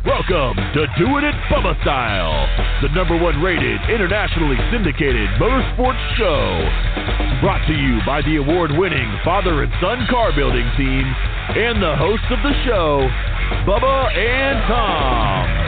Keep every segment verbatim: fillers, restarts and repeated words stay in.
Welcome to Doing It Bubba Style, the number one rated, internationally syndicated motorsports show. Brought to you by the award-winning father and son car building team and the hosts of the show, Bubba and Tom.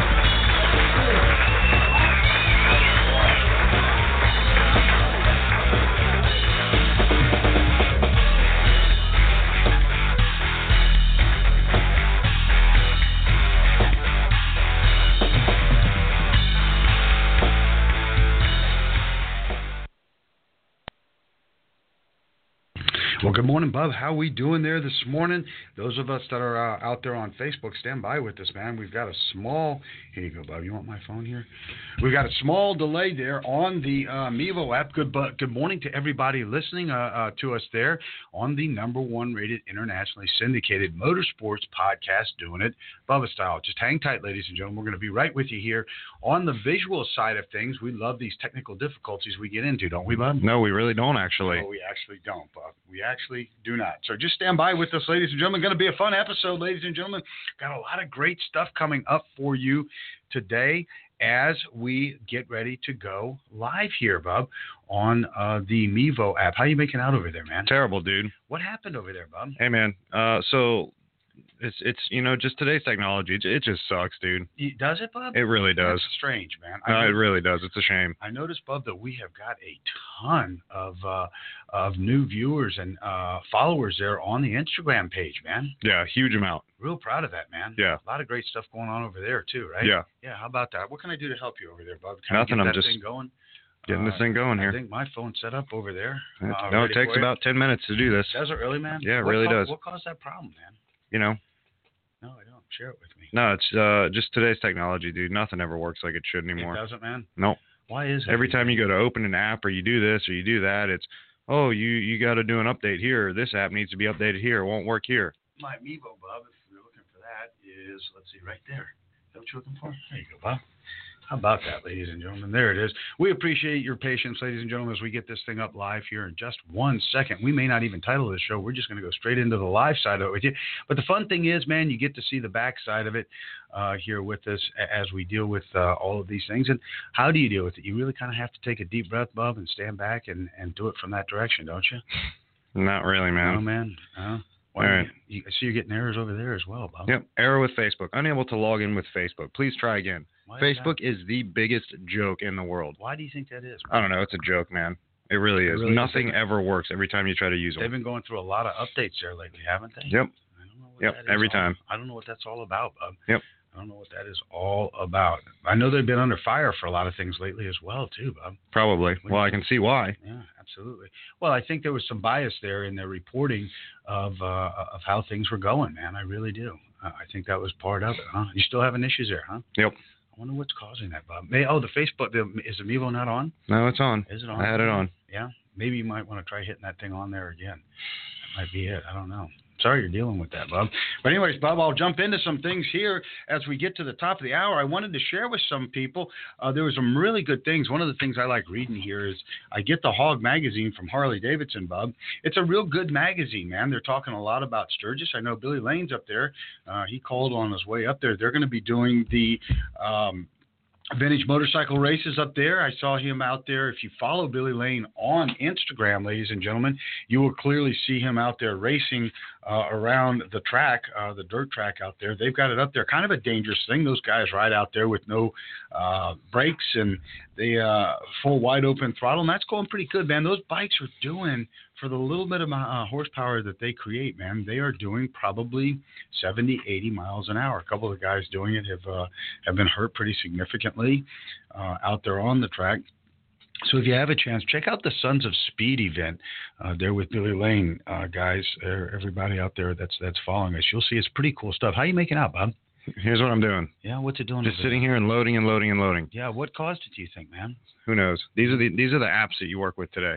Well, good morning, Bub. How we doing there this morning? Those of us that are uh, out there on Facebook, stand by with us, man. We've got a small... Here you go, Bub. You want my phone here? We've got a small delay there on the uh, Mevo app. Good bu- good morning to everybody listening uh, uh, to us there on the number one rated, internationally syndicated motorsports podcast, Doing It Bubba Style. Just hang tight, ladies and gentlemen. We're going to be right with you here on the visual side of things. We love these technical difficulties we get into, don't we, Bub? No, we really don't, actually. No, we actually don't, Bub. We actually do not. So just stand by with us, ladies and gentlemen. Going to be a fun episode, ladies and gentlemen. Got a lot of great stuff coming up for you today as we get ready to go live here, Bub, on uh, the Mevo app. How you making out over there, man? Terrible, dude. What happened over there, Bub? Hey, man. Uh, so it's, it's you know, just today's technology. It, it just sucks, dude. Does it, Bub? It really does. That's strange, man. No, I it really does. It's a shame. I noticed, Bub, that we have got a ton of uh, of new viewers and uh, followers there on the Instagram page, man. Yeah, huge amount. Real proud of that, man. Yeah. A lot of great stuff going on over there, too, right? Yeah. Yeah, how about that? What can I do to help you over there, Bub? Can Nothing. I get I'm that just thing going? getting Uh, this thing going here. I think my phone's set up over there. Uh, no, it ready takes for you. about ten minutes to do this. Does it really, man? Yeah, it what really co- does. What caused that problem, man? You know? No, I don't. Share it with me. No, it's uh, just today's technology, dude. Nothing ever works like it should anymore. It doesn't, man? Nope. Why is it? Every time you go to open an app or you do this or you do that, it's, oh, you, you got to do an update here. This app needs to be updated here. It won't work here. My Mevo, Bob, if you're looking for that, is, let's see, right there. Is that what you're looking for? There you go, Bob. How about that, ladies and gentlemen? There it is. We appreciate your patience, ladies and gentlemen, as we get this thing up live here in just one second. We may not even title this show. We're just going to go straight into the live side of it with you. But the fun thing is, man, you get to see the back side of it uh, here with us as we deal with uh, all of these things. And how do you deal with it? You really kind of have to take a deep breath, Bob, and stand back and, and do it from that direction, don't you? Not really, man. No, man. No. Why All right. You, I see you're getting errors over there as well, Bob. Yep, error with Facebook. Unable to log in with Facebook. Please try again. Why is Facebook that? is the biggest joke in the world. Why do you think that is? I don't know. It's a joke, man. It really is. It really Nothing is. ever works every time you try to use They've them. been going through a lot of updates there lately, haven't they? Yep. I don't know what Yep, that is every all- time. I don't know what that's all about, Bob. Yep. I don't know what that is all about. I know they've been under fire for a lot of things lately as well, too, Bob. Probably. Well, I can see why. Yeah, absolutely. Well, I think there was some bias there in their reporting of uh, of how things were going, man. I really do. Uh, I think that was part of it, huh? You still having issues there, huh? Yep. I wonder what's causing that, Bob. May, oh, the Facebook, the, is the Mevo not on? No, it's on. Is it on? I had it on. Yeah. Maybe you might want to try hitting that thing on there again. That might be it. I don't know. Sorry you're dealing with that, Bob. But anyways, Bob, I'll jump into some things here as we get to the top of the hour. I wanted to share with some people. Uh, there were some really good things. One of the things I like reading here is I get the Hog magazine from Harley Davidson, Bob. It's a real good magazine, man. They're talking a lot about Sturgis. I know Billy Lane's up there. Uh, he called on his way up there. They're going to be doing the um, vintage motorcycle races up there. I saw him out there. If you follow Billy Lane on Instagram, ladies and gentlemen, you will clearly see him out there racing uh, around the track, uh, the dirt track out there. They've got it up there. Kind of a dangerous thing. Those guys ride out there with no uh, brakes and they uh, full wide open throttle, and that's going pretty good, man. Those bikes are doing, for the little bit of uh, horsepower that they create, man, they are doing probably seventy, eighty miles an hour. A couple of guys doing it have uh, have been hurt pretty significantly uh, out there on the track. So if you have a chance, check out the Sons of Speed event uh, there with Billy Lane, uh, guys, er, everybody out there that's that's following us. You'll see it's pretty cool stuff. How you making out, Bob? Here's what I'm doing. Yeah, what's it doing? Just sitting here and loading and loading and loading. Yeah, what caused it, do you think, man? Who knows? These are the these are the apps that you work with today.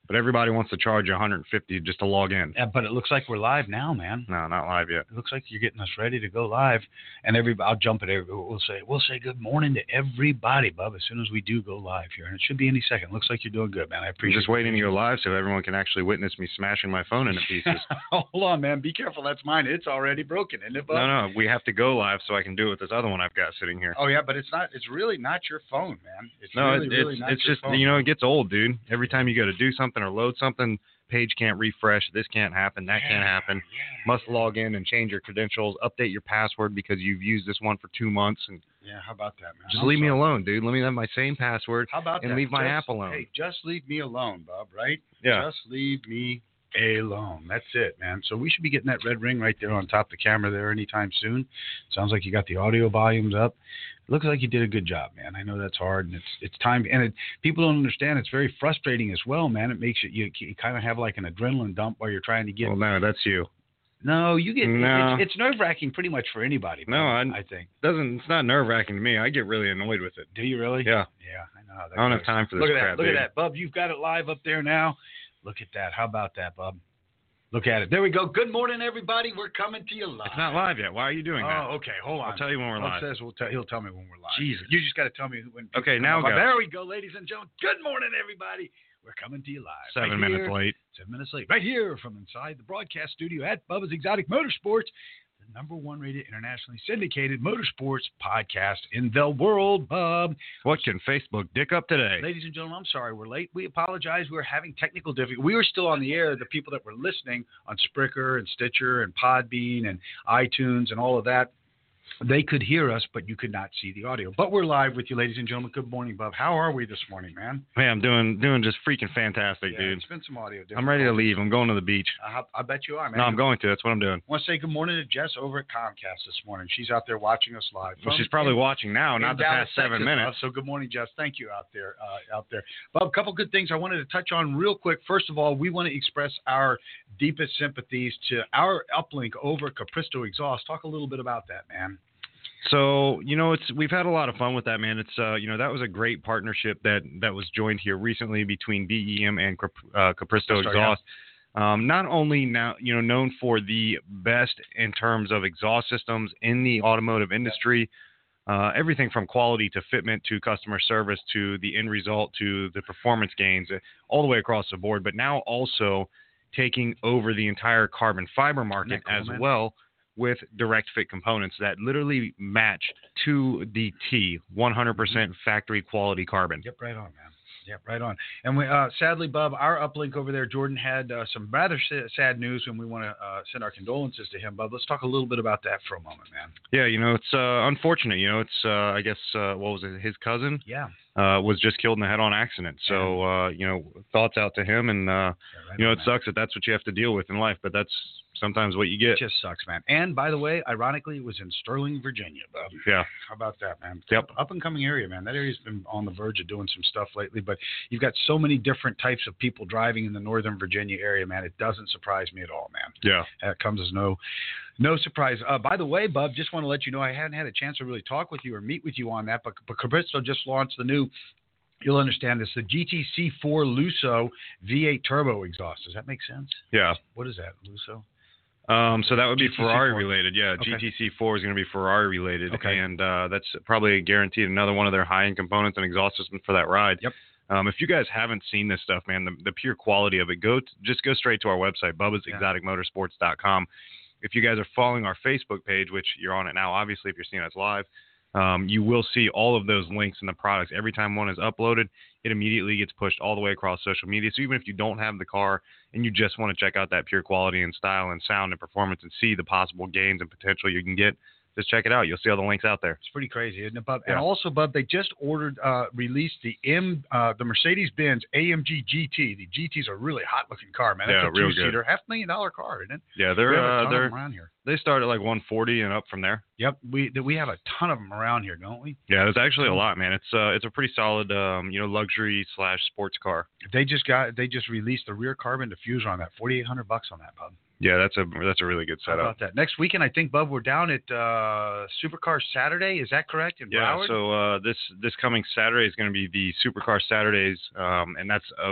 But everybody wants to charge one hundred fifty just to log in. Yeah, but it looks like we're live now, man. No, not live yet. It looks like you're getting us ready to go live, and every I'll jump at every. We'll say we'll say good morning to everybody, Bub, as soon as we do go live here, and it should be any second. Looks like you're doing good, man. I I'm appreciate. just waiting to go live so everyone can actually witness me smashing my phone into pieces. Hold on, man. Be careful. That's mine. It's already broken, isn't it, Bub? No, no, we have to go live so I can do it with this other one I've got sitting here. Oh yeah, but it's not. It's really not your phone, man. It's No, really, it, really it's not it's your just phone. you know it gets old, dude. Every time you go to do something or load something, page can't refresh. This can't happen. That can't happen. Yeah. Must log in and change your credentials. Update your password because you've used this one for two months. And Yeah, how about that, man? just I'm leave me sorry. alone, dude. Let me have my same password How about and that? leave my Just- app alone. Hey, just leave me alone, Bob. Right? Yeah. Just leave me alone. That's it, man. So we should be getting that red ring right there on top of the camera there anytime soon. Sounds like you got the audio volumes up. Looks like you did a good job, man. I know that's hard, and it's it's time. And it, people don't understand. It's very frustrating as well, man. It makes it you, you kind of have like an adrenaline dump while you're trying to get. Well, no, that's you. No, you get. No. It's, it's nerve wracking, pretty much for anybody. No, man, I- I think. Doesn't it's not nerve wracking to me. I get really annoyed with it. Do you really? Yeah. Yeah, I know. How that I don't goes. have time for this Look at crap, that. Look dude. at that, Bub. You've got it live up there now. Look at that. How about that, Bub? Look at it. There we go. Good morning, everybody. We're coming to you live. It's not live yet. Why are you doing that? Oh, okay. Hold on. I'll tell you when we're Well, live. Says we'll tell, he'll tell me when we're live. Jesus. You just got to tell me when. people Okay, come now up. go. There we go, ladies and gentlemen. Good morning, everybody. We're coming to you live. Seven right minutes here, late. Seven minutes late. Right here from inside the broadcast studio at Bubba's Exotic Motorsports, the number one rated internationally syndicated motorsports podcast in the world, Bub. What can Facebook dick up today? Ladies and gentlemen, I'm sorry we're late. We apologize. We're having technical difficulties. We were still on the air. The people that were listening on Spreaker and Stitcher and Podbean and iTunes and all of that, they could hear us, but you could not see the audio. But we're live with you, ladies and gentlemen. Good morning, Bub. How are we this morning, man? Hey, I'm doing doing just freaking fantastic, Yeah, dude. it's been some audio. I'm ready to leave. I'm going to the beach. I, I bet you are, man. No, I'm going to. That's what I'm doing. I want to say good morning to Jess over at Comcast this morning. She's out there watching us live. Well, from- she's probably in- watching now, in not the Dallas, past seven Texas, minutes. Bub. So good morning, Jess. Thank you out there, uh, out there. Bob, a couple good things I wanted to touch on real quick. First of all, we want to express our deepest sympathies to our uplink over at Capristo Exhaust. Talk a little bit about that, man. So, you know, it's we've had a lot of fun with that, man. It's uh, you know, that was a great partnership that that was joined here recently between B E M and Cap- uh, Capristo Capristo, Exhaust. Um, not only now, you know, known for the best in terms of exhaust systems in the automotive industry, uh, everything from quality to fitment to customer service to the end result to the performance gains, uh, all the way across the board. But now also taking over the entire carbon fiber market cool, as man? well, with direct fit components that literally match to the T, one hundred percent factory quality carbon. Yep, right on, man. Yep, right on. And we, uh, sadly, Bub, our uplink over there, Jordan, had uh, some rather sa- sad news, and we want to uh, send our condolences to him. Bub, let's talk a little bit about that for a moment, man. Yeah, you know, it's uh, unfortunate. You know, it's, uh, I guess, uh, what was it, his cousin Yeah. uh, was just killed in a head-on accident. So, uh, you know, thoughts out to him. And, uh, Yeah, right you know, on, it man. sucks that that's what you have to deal with in life, but that's sometimes what you get. It just sucks, man. And by the way, ironically, it was in Sterling, Virginia, Bub. Yeah. How about that, man? Yep. Up and coming area, man. That area's been on the verge of doing some stuff lately, but you've got so many different types of people driving in the Northern Virginia area, man. It doesn't surprise me at all, man. Yeah. That comes as no no surprise. Uh, by the way, Bub, just want to let you know I hadn't had a chance to really talk with you or meet with you on that, but, but Capristo just launched the new, you'll understand this, the G T C four Lusso V eight turbo exhaust. Does that make sense? Yeah. What is that, Lusso? Um, so that would be G T C Ferrari four. related. Yeah, Okay. G T C four is going to be Ferrari related, Okay. and uh, that's probably guaranteed another one of their high-end components and exhaust system for that ride. Yep. Um, if you guys haven't seen this stuff, man, the, the pure quality of it, go t- just go straight to our website, Bubba's Exotic Motorsports dot com. If you guys are following our Facebook page, which you're on it now, obviously, if you're seeing us live, um, you will see all of those links in the products. Every time one is uploaded, it immediately gets pushed all the way across social media. So even if you don't have the car and you just want to check out that pure quality and style and sound and performance and see the possible gains and potential you can get, just check it out. You'll see all the links out there. It's pretty crazy, isn't it, Bub? Yeah. And also, Bub, they just ordered, uh, released the M, uh, the Mercedes-Benz A M G G T. The G T's a really hot-looking car, man. That's Yeah, a real good. two-seater, half-million dollar car, isn't it? Yeah, We they're have a ton uh, of they're them around here. they start at like one forty and up from there. Yep, we we have a ton of them around here, don't we? Yeah, there's actually a lot, man. It's uh, it's a pretty solid, um, you know, luxury slash sports car. They just got they just released the rear carbon diffuser on that, forty-eight hundred bucks on that, Bub. Yeah, that's a that's a really good How setup. about that? Next weekend, I think, Bub, we're down at uh, Supercar Saturday. Is that correct? In Yeah, Broward? so uh, this this coming Saturday is going to be the Supercar Saturdays, um, and that's of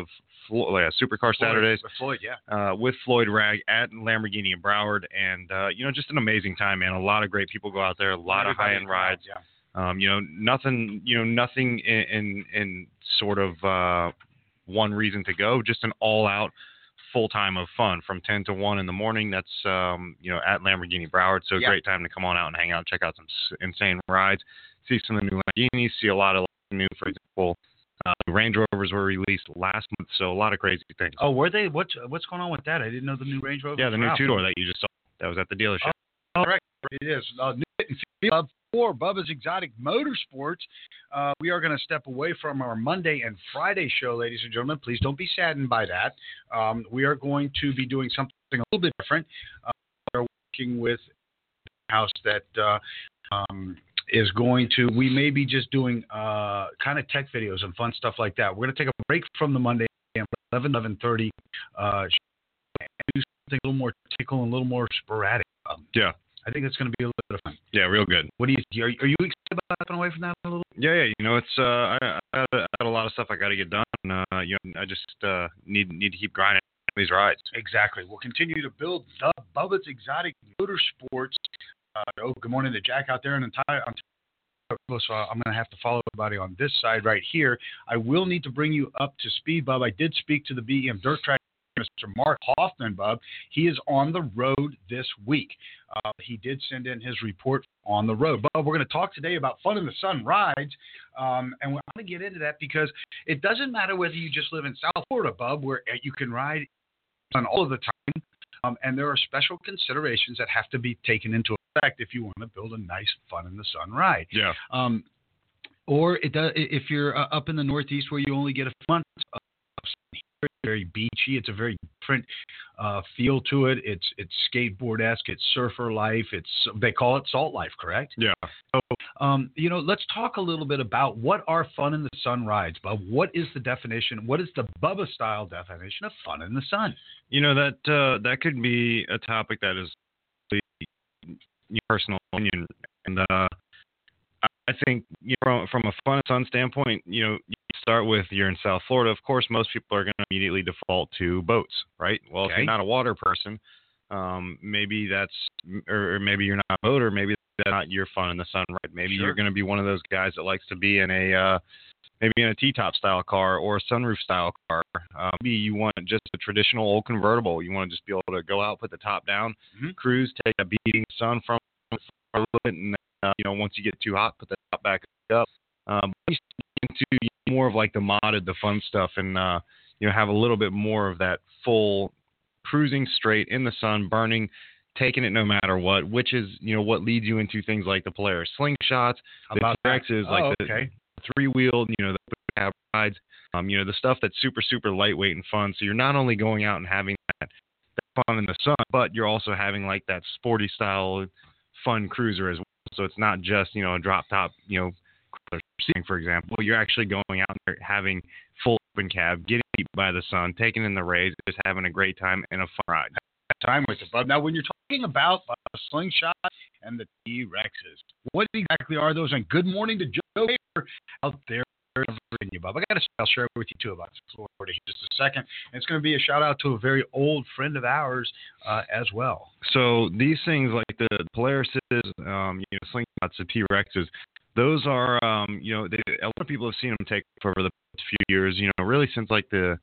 Flo- yeah, Supercar Saturdays. With Floyd, yeah. Uh, with Floyd Ragg at Lamborghini in Broward. And, uh, you know, just an amazing time, man. A lot of great people go out there, a lot Everybody of high-end rides. Yeah. Um, you know, nothing, you know, nothing in, in, in sort of uh, one reason to go, just an all-out full time of fun from ten to one in the morning. That's, um, you know, at Lamborghini Broward. So yeah. great time to come on out and hang out, check out some s- insane rides, see some of the new Lamborghinis, see a lot of new, for example, uh, Range Rovers were released last month. So a lot of crazy things. Oh, were they? What's, what's going on with that? I didn't know the new Range Rovers. Yeah, the new out. two-door that you just saw. That was at the dealership. Oh, correct. It is. Uh, new for Bubba's Exotic Motorsports. Uh, we are going to step away from our Monday and Friday show, ladies and gentlemen. Please don't be saddened by that. Um, we are going to be doing something a little bit different. Uh, we're working with a house that uh, um, is going to, we may be just doing uh, kind of tech videos and fun stuff like that. We're going to take a break from the Monday and eleven, eleven thirty uh, and do something a little more tickle and a little more sporadic. Um, yeah. I think it's going to be a little bit of fun. Yeah, real good. What do you? Are, are you excited about stepping away from that a little? Yeah, yeah. You know, it's uh, I, I, got a, I got a lot of stuff I got to get done. Uh, you know, I just uh, need need to keep grinding these rides. Exactly. We'll continue to build the Bubba's Exotic Motorsports. Uh, oh, good morning to Jack out there in entire. So I'm going to have to follow everybody on this side right here. I will need to bring you up to speed, Bub. I did speak to the B E M Dirt Track. Mister Mark Hoffman, Bub. He is on the road this week. Uh, he did send in his report on the road. Bub, we're going to talk today about Fun in the Sun rides, um, and we're going to get into that because it doesn't matter whether you just live in South Florida, Bub, where you can ride on all of the time, um, and there are special considerations that have to be taken into effect if you want to build a nice Fun in the Sun ride. Yeah. Um, or it does, if you're uh, up in the Northeast where you only get a month of very beachy. It's a very different uh, feel to it. It's it's skateboard-esque. It's surfer life. It's they call it salt life, correct? Yeah. So, um, you know, let's talk a little bit about what are Fun in the Sun rides, Bub. What is the definition? What is the Bubba style definition of Fun in the Sun? You know that uh, that could be a topic that is really personal opinion, and uh, I think you know, from, from a Fun in the Sun standpoint, you know. Start with you're in South Florida. Of course, most people are going to immediately default to boats, right? Well, okay. If you're not a water person, um, maybe that's, or, or maybe you're not a boater. Maybe that's not your Fun in the Sun ride. Maybe sure. you're going to be one of those guys that likes to be in a, uh, maybe in a T-top style car or a sunroof style car. Uh, maybe you want just a traditional old convertible. You want to just be able to go out, put the top down, mm-hmm. cruise, take a beating sun from for a little bit, and then, uh, you know, once you get too hot, put the top back up. Um, you into more of like the modded, the fun stuff, and uh, you know, have a little bit more of that full cruising straight in the sun, burning, taking it no matter what, which is, you know, what leads you into things like the Polaris Slingshots, the T-Rexes, oh, like okay. the three-wheeled, you know, the cab rides, um, you know, the stuff that's super, super lightweight and fun. So you're not only going out and having that, that fun in the sun, but you're also having like that sporty style fun cruiser as well. So it's not just, you know, a drop top, you know, for example, you're actually going out there having full open cab, getting beat by the sun, taking in the rays, just having a great time and a fun ride. Time with it, Bub. Now, when you're talking about uh, Slingshot and the T-Rexes, what exactly are those? And good morning to Joe Baker out there in Virginia, Bub. I got to I'll share with you too about Florida in just a second. And it's going to be a shout out to a very old friend of ours uh, as well. So these things like the Polarises, um, you know, Slingshots, the T-Rexes. Those are, um, you know, they, a lot of people have seen them take over the past few years, you know, really since like the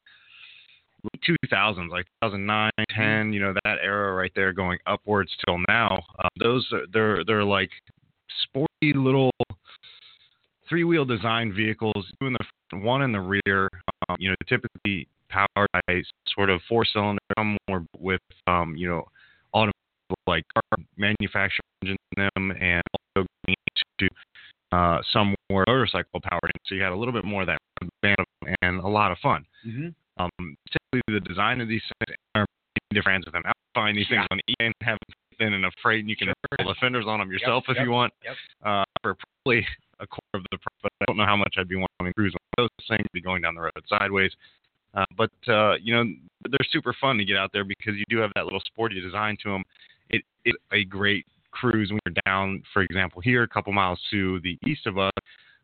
two thousands, like two thousand nine, ten, you know, that era right there going upwards till now. Uh, those, are, they're, they're like sporty little three-wheel design vehicles, two in the front, one in the rear, um, you know, typically powered by sort of four-cylinder, some more with, um, you know, automatic like car manufacturing engines in them, and also going into Uh, some more motorcycle powered in, so you had a little bit more of that band and a lot of fun. Mm-hmm. Um, typically, the design of these things are different with them. I find these things yeah. on eBay and have them in a freight, and you can sure. pull the fenders on them yourself yep, if yep, you want. Yep. Uh, for probably a quarter of the price, but I don't know how much I'd be wanting to cruise on those things, be going down the road sideways. Uh, but uh, you know, they're super fun to get out there because you do have that little sporty design to them. It is a great cruise when you're down, for example, here a couple miles to the east of us.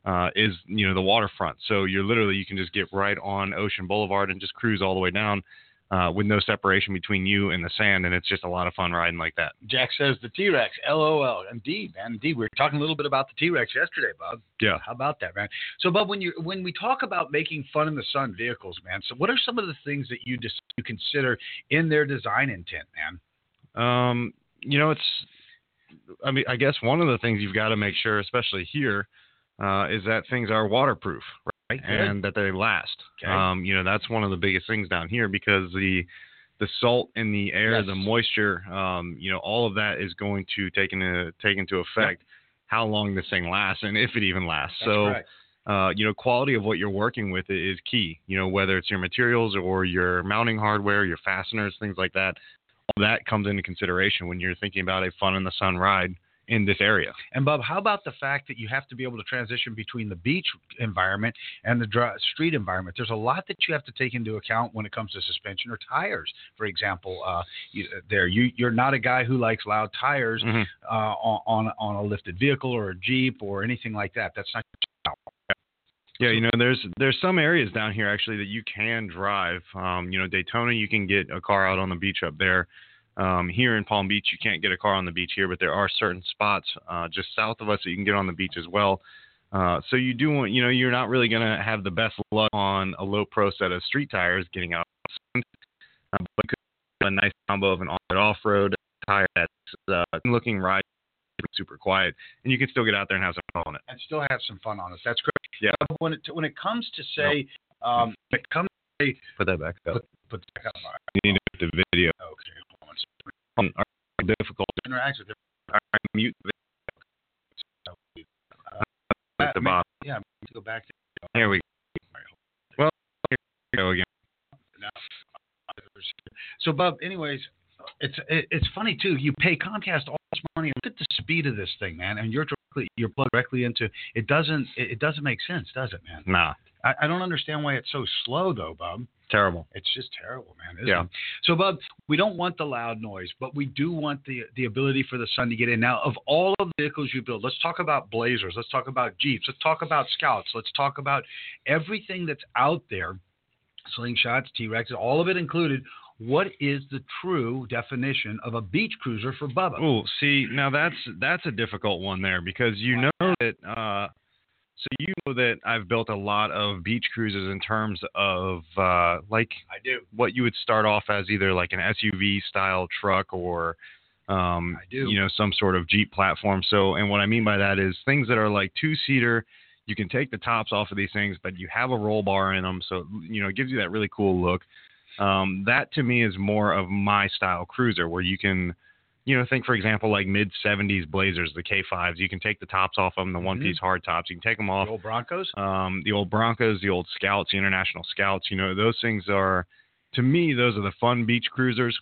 uh, is, you know, the waterfront. So you're literally, you can just get right on Ocean Boulevard and just cruise all the way down uh, with no separation between you and the sand. And it's just a lot of fun riding like that. Jack says the T-Rex, L O L. Indeed, man. Indeed. We were talking a little bit about the T-Rex yesterday, Bob. Yeah. How about that, man? So, Bob, when you when we talk about making fun in the sun vehicles, man, so what are some of the things that you just you consider in their design intent, man? Um, you know, it's, I mean, I guess one of the things you've got to make sure, especially here, uh, is that things are waterproof, right? Right, and that they last. Okay. Um, you know, that's one of the biggest things down here because the the salt in the air, yes. the moisture, um, you know, all of that is going to take into take into effect yep. how long this thing lasts and if it even lasts. That's so, correct. uh, you know, quality of what you're working with is key. You know, whether it's your materials or your mounting hardware, your fasteners, things like that. All that comes into consideration when you're thinking about a fun in the sun ride in this area. And Bob, how about the fact that you have to be able to transition between the beach environment and the dry, street environment? There's a lot that you have to take into account when it comes to suspension or tires. For example, uh, you, there you you're not a guy who likes loud tires mm-hmm. uh, on on a lifted vehicle or a Jeep or anything like that. That's not. Yeah, you know, there's there's some areas down here actually that you can drive. Um, you know, Daytona, you can get a car out on the beach up there. Um, here in Palm Beach, you can't get a car on the beach here, but there are certain spots uh, just south of us that you can get on the beach as well. Uh, so you do want, you know, you're not really going to have the best luck on a low pro set of street tires getting out. Uh, but you could have a nice combo of an on-road, off-road tire that's uh, looking right, super quiet, and you can still get out there and have some fun on it. And still have some fun on it. That's great. Yeah. But when it when it comes to say, nope. um, when it comes to say, put that back up. Put, put that back up. All right. You need to put the video. Okay. Hold on. Um, are difficult. Interact with I mute the uh, at the bottom. Yeah, to go back to. Here we go. Well, here we go again. Now, so, Bob, anyways, it's it, it's funny too. You pay Comcast all this money. Look at the speed of this thing, man, and you're directly you're plugged directly into. It doesn't it, it doesn't make sense, does it, man? Nah. I, I don't understand why it's so slow, though, Bob. Terrible. It's just terrible, man. Isn't Yeah. it? So, Bob, we don't want the loud noise, but we do want the the ability for the sun to get in. Now, of all of the vehicles you build, let's talk about Blazers. Let's talk about Jeeps. Let's talk about Scouts. Let's talk about everything that's out there. Slingshots, T-Rexes, all of it included. What is the true definition of a beach cruiser for Bubba? Oh, see, now that's that's a difficult one there because you know that uh, so you know that I've built a lot of beach cruisers in terms of uh, like I do what you would start off as either like an S U V style truck or um, I do. you know some sort of Jeep platform. So, and what I mean by that is things that are like two seater. You can take the tops off of these things, but you have a roll bar in them, so you know it gives you that really cool look. Um, that to me is more of my style cruiser where you can, you know, think for example like mid seventies Blazers, the K fives. You can take the tops off of them, the one piece mm-hmm. hard tops. You can take them off. The old Broncos, um, the old Broncos, the old Scouts, the International Scouts. You know, those things are, to me, those are the fun beach cruisers.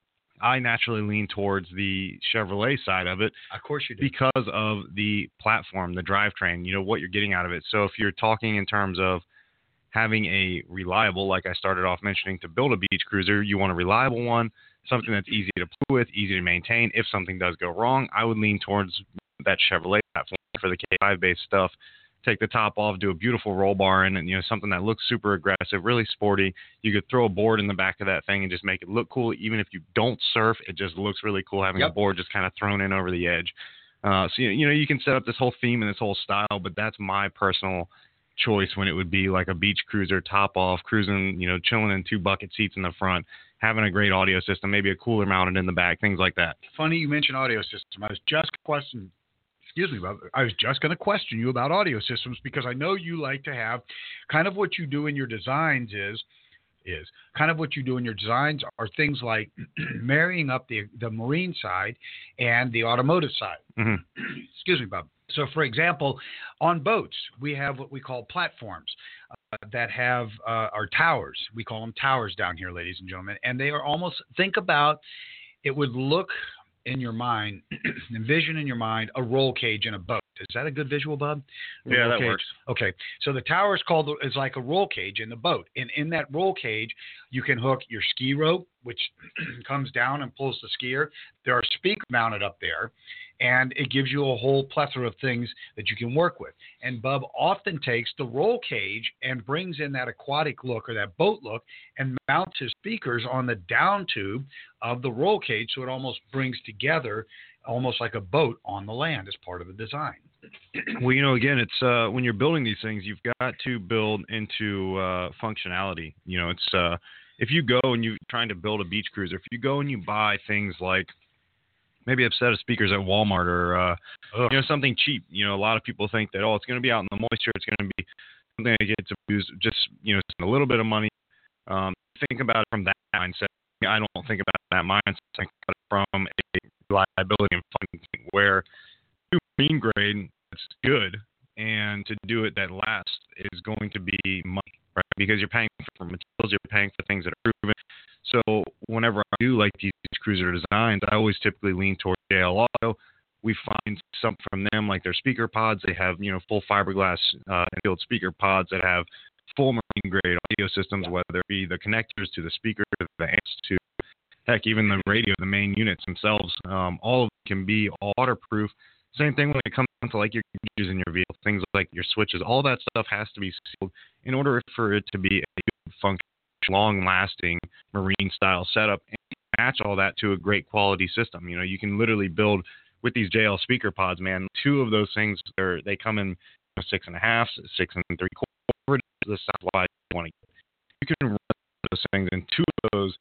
I naturally lean towards the Chevrolet side of it. Of course you do. Because of the platform, the drivetrain, you know, what you're getting out of it. So if you're talking in terms of having a reliable, like I started off mentioning, to build a beach cruiser, you want a reliable one, something that's easy to play with, easy to maintain. If something does go wrong, I would lean towards that Chevrolet platform for the K five based stuff. Take the top off, do a beautiful roll bar in, and you know something that looks super aggressive, really sporty. You could throw a board in the back of that thing and just make it look cool. Even if you don't surf, it just looks really cool having yep. a board just kind of thrown in over the edge. Uh, so you know you can set up this whole theme and this whole style, but that's my personal choice when it would be like a beach cruiser, top off, cruising, you know, chilling in two bucket seats in the front, having a great audio system, maybe a cooler mounted in the back, things like that. Funny you mentioned audio system. I was just questioning. Excuse me, Bob. I was just going to question you about audio systems because I know you like to have kind of what you do in your designs is is kind of what you do in your designs are things like marrying up the the marine side and the automotive side. Mm-hmm. Excuse me, Bob. So, for example, on boats, we have what we call platforms uh, that have uh, our towers. We call them towers down here, ladies and gentlemen. And they are almost, think about, it would look in your mind, envision in your mind a roll cage in a boat. Is that a good visual, Bob? A yeah, that cage. works. Okay. So the tower is called is like a roll cage in the boat. And in that roll cage, you can hook your ski rope, which comes down and pulls the skier. There are speakers mounted up there, and it gives you a whole plethora of things that you can work with. And Bub often takes the roll cage and brings in that aquatic look or that boat look and mounts his speakers on the down tube of the roll cage, so it almost brings together almost like a boat on the land as part of the design. Well, you know, again, it's uh, when you're building these things, you've got to build into uh, functionality. You know, it's uh, if you go and you're trying to build a beach cruiser, if you go and you buy things like maybe a set of speakers at Walmart or uh, you know, something cheap. You know, a lot of people think that, oh, it's going to be out in the moisture, it's going to be something that gets abused, just, you know, a little bit of money. Um, think about it from that mindset. I don't think about that mindset. I think about it from a reliability and funding where to marine grade, it's good, and to do it that lasts is going to be money, right? Because you're paying for materials, you're paying for things that are proven. So whenever I do like these cruiser designs, I always typically lean towards J L Audio. We find something from them like their speaker pods. They have, you know, full fiberglass uh, infield speaker pods that have full marine grade audio systems, whether it be the connectors to the speakers, the amps to, heck, even the radio, the main units themselves. Um, all of them can be waterproof. Same thing when it comes down to like your gauges in your vehicle, things like your switches. All that stuff has to be sealed in order for it to be a good, functional, long-lasting marine-style setup and match all that to a great quality system. You know, you can literally build with these J L speaker pods, man. Two of those things, they're, they come in you know, six and a half, six and three quarters. The size wide you want to get. You can run those things, and two of those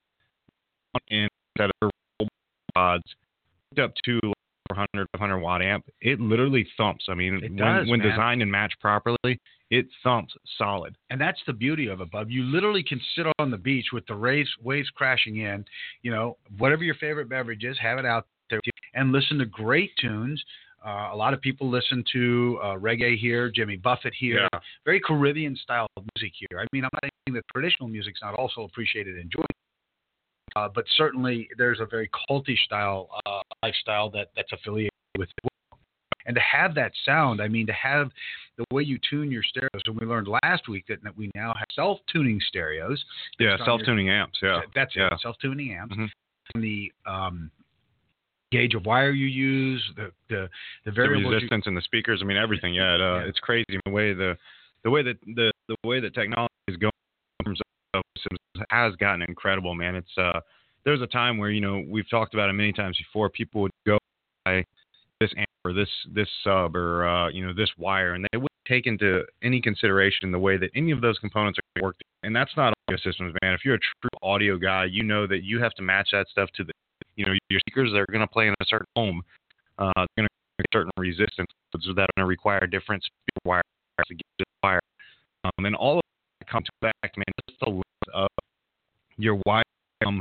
instead of pods up to four hundred, five hundred watt amp. It literally thumps. I mean, it when, does, when man. designed and matched properly, it thumps solid. And that's the beauty of it, Bub. You literally can sit on the beach with the waves, waves crashing in, you know, whatever your favorite beverage is, have it out there and listen to great tunes. Uh, a lot of people listen to uh, reggae here, Jimmy Buffett here, Yeah. very Caribbean style of music here. I mean, I'm not saying that traditional music's not also appreciated and enjoyed, uh, but certainly there's a very culty style uh, lifestyle that, that's affiliated with it. And to have that sound, I mean, to have the way you tune your stereos, and we learned last week that, that we now have self-tuning stereos. Yeah, self-tuning your, amps, yeah. That's yeah. it, self-tuning amps. Mm-hmm. And the um, gauge of wire you use, the the, the variables, the resistance you, and the speakers. I mean, everything. Yeah, it, uh, yeah. it's crazy the way the the way that the the way that technology is going in terms of systems has gotten incredible, man. It's uh, there's a time where you know we've talked about it many times before. People would go buy this amp or this this sub or uh, you know this wire, and they wouldn't take into any consideration the way that any of those components are working. And that's not audio systems, man. If you're a true audio guy, you know that you have to match that stuff to the you know, your speakers are going to play in a certain home. Uh, they're going to get certain resistance, so that are going to require different speaker wires to get this wire. Um, and all of that comes back, man, just the length of your wire from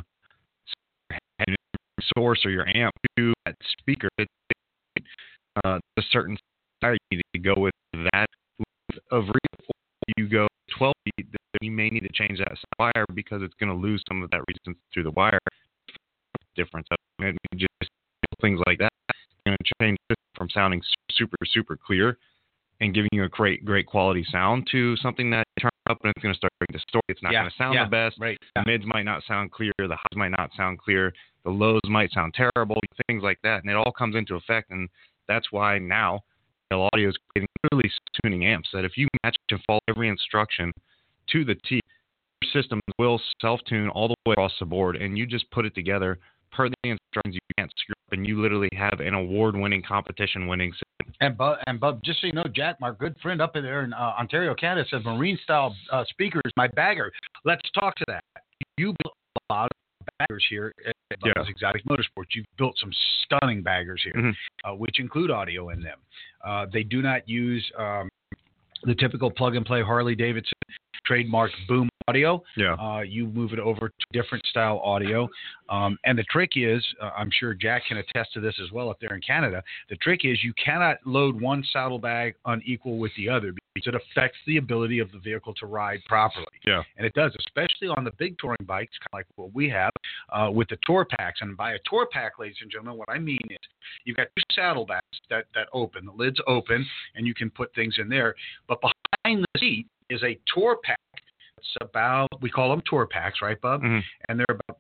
source or your amp to that speaker. Uh, a certain wire you need to go with that length of reel. You go twelve feet, you may need to change that wire because it's going to lose some of that resistance through the wire. Difference. I mean, just things like that going to change from sounding super super clear and giving you a great great quality sound to something that you turn up and it's going to start to distort. It's not yeah, going to sound yeah, the best. Right. The mids might not sound clear. The highs might not sound clear. The lows might sound terrible. Things like that, and it all comes into effect. And that's why now J L Audio is creating literally tuning amps that if you match and follow every instruction to the T, your system will self-tune all the way across the board, and you just put it together per the instructions. You can't screw up, and you literally have an award-winning, competition-winning system. And Bub, and Bub, just so you know, Jack, my good friend up in there in uh, Ontario, Canada, says marine-style uh, speakers, my bagger. Let's talk to that. You built a lot of baggers here at Bubba's yeah. Exotic Motorsports. You've built some stunning baggers here, mm-hmm. uh, which include audio in them. Uh, they do not use um, the typical plug-and-play Harley-Davidson trademark boom audio. Yeah. Uh, you move it over to different style audio. Um, and the trick is, uh, I'm sure Jack can attest to this as well up there in Canada, the trick is you cannot load one saddlebag unequal with the other because it affects the ability of the vehicle to ride properly. Yeah. And it does, especially on the big touring bikes, kind of like what we have uh, with the tour packs. And by a tour pack, ladies and gentlemen, what I mean is you've got two saddlebags that, that open, the lid's open, and you can put things in there. But behind the seat is a tour pack. It's about, we call them tour packs, right, Bub? Mm-hmm. And they're about, what,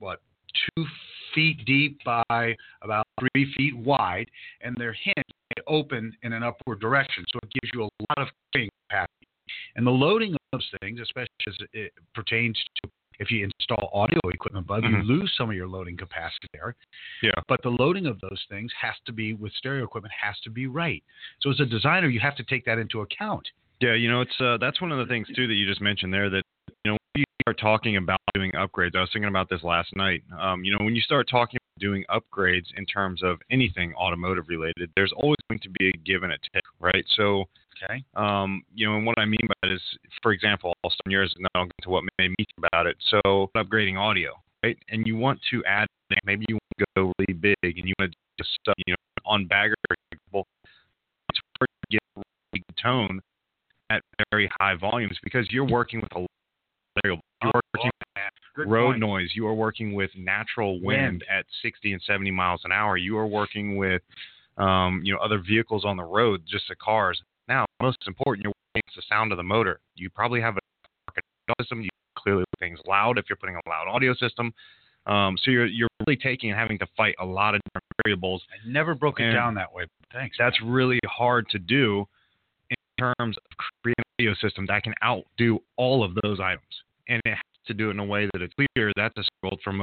two feet deep by about three feet wide, and they're hinged. They open in an upward direction, so it gives you a lot of carrying capacity. And the loading of those things, especially as it pertains to if you install audio equipment, Bud, mm-hmm. you lose some of your loading capacity there. Yeah. But the loading of those things has to be, with stereo equipment, has to be right. So as a designer, you have to take that into account. Yeah, you know, it's uh, that's one of the things, too, that you just mentioned there that, you know, when you start talking about doing upgrades, I was thinking about this last night. Um, you know, when you start talking about doing upgrades in terms of anything automotive related, there's always going to be a give and a take, right? So, okay. um, you know, and what I mean by that is, for example, I'll start yours and then I'll get to what made me think about it. So, upgrading audio, right? And you want to add, maybe you want to go really big and you want to just, uh, you know, on bagger, for example, it's hard to get a really good tone at very high volumes because you're working with a lot of variables. You're working with road point. noise. You are working with natural wind, wind at sixty and seventy miles an hour. You are working with, um, you know, other vehicles on the road, just the cars. Now, most important, you're working with the sound of the motor. You probably have a system. You clearly things loud if you're putting a loud audio system. Um, so you're you're really taking and having to fight a lot of different variables. I never broke it down that way. Thanks. That's man. really hard to do in terms of creating an audio system that can outdo all of those items. And it has to do it in a way that it's clear. That's a struggle for most.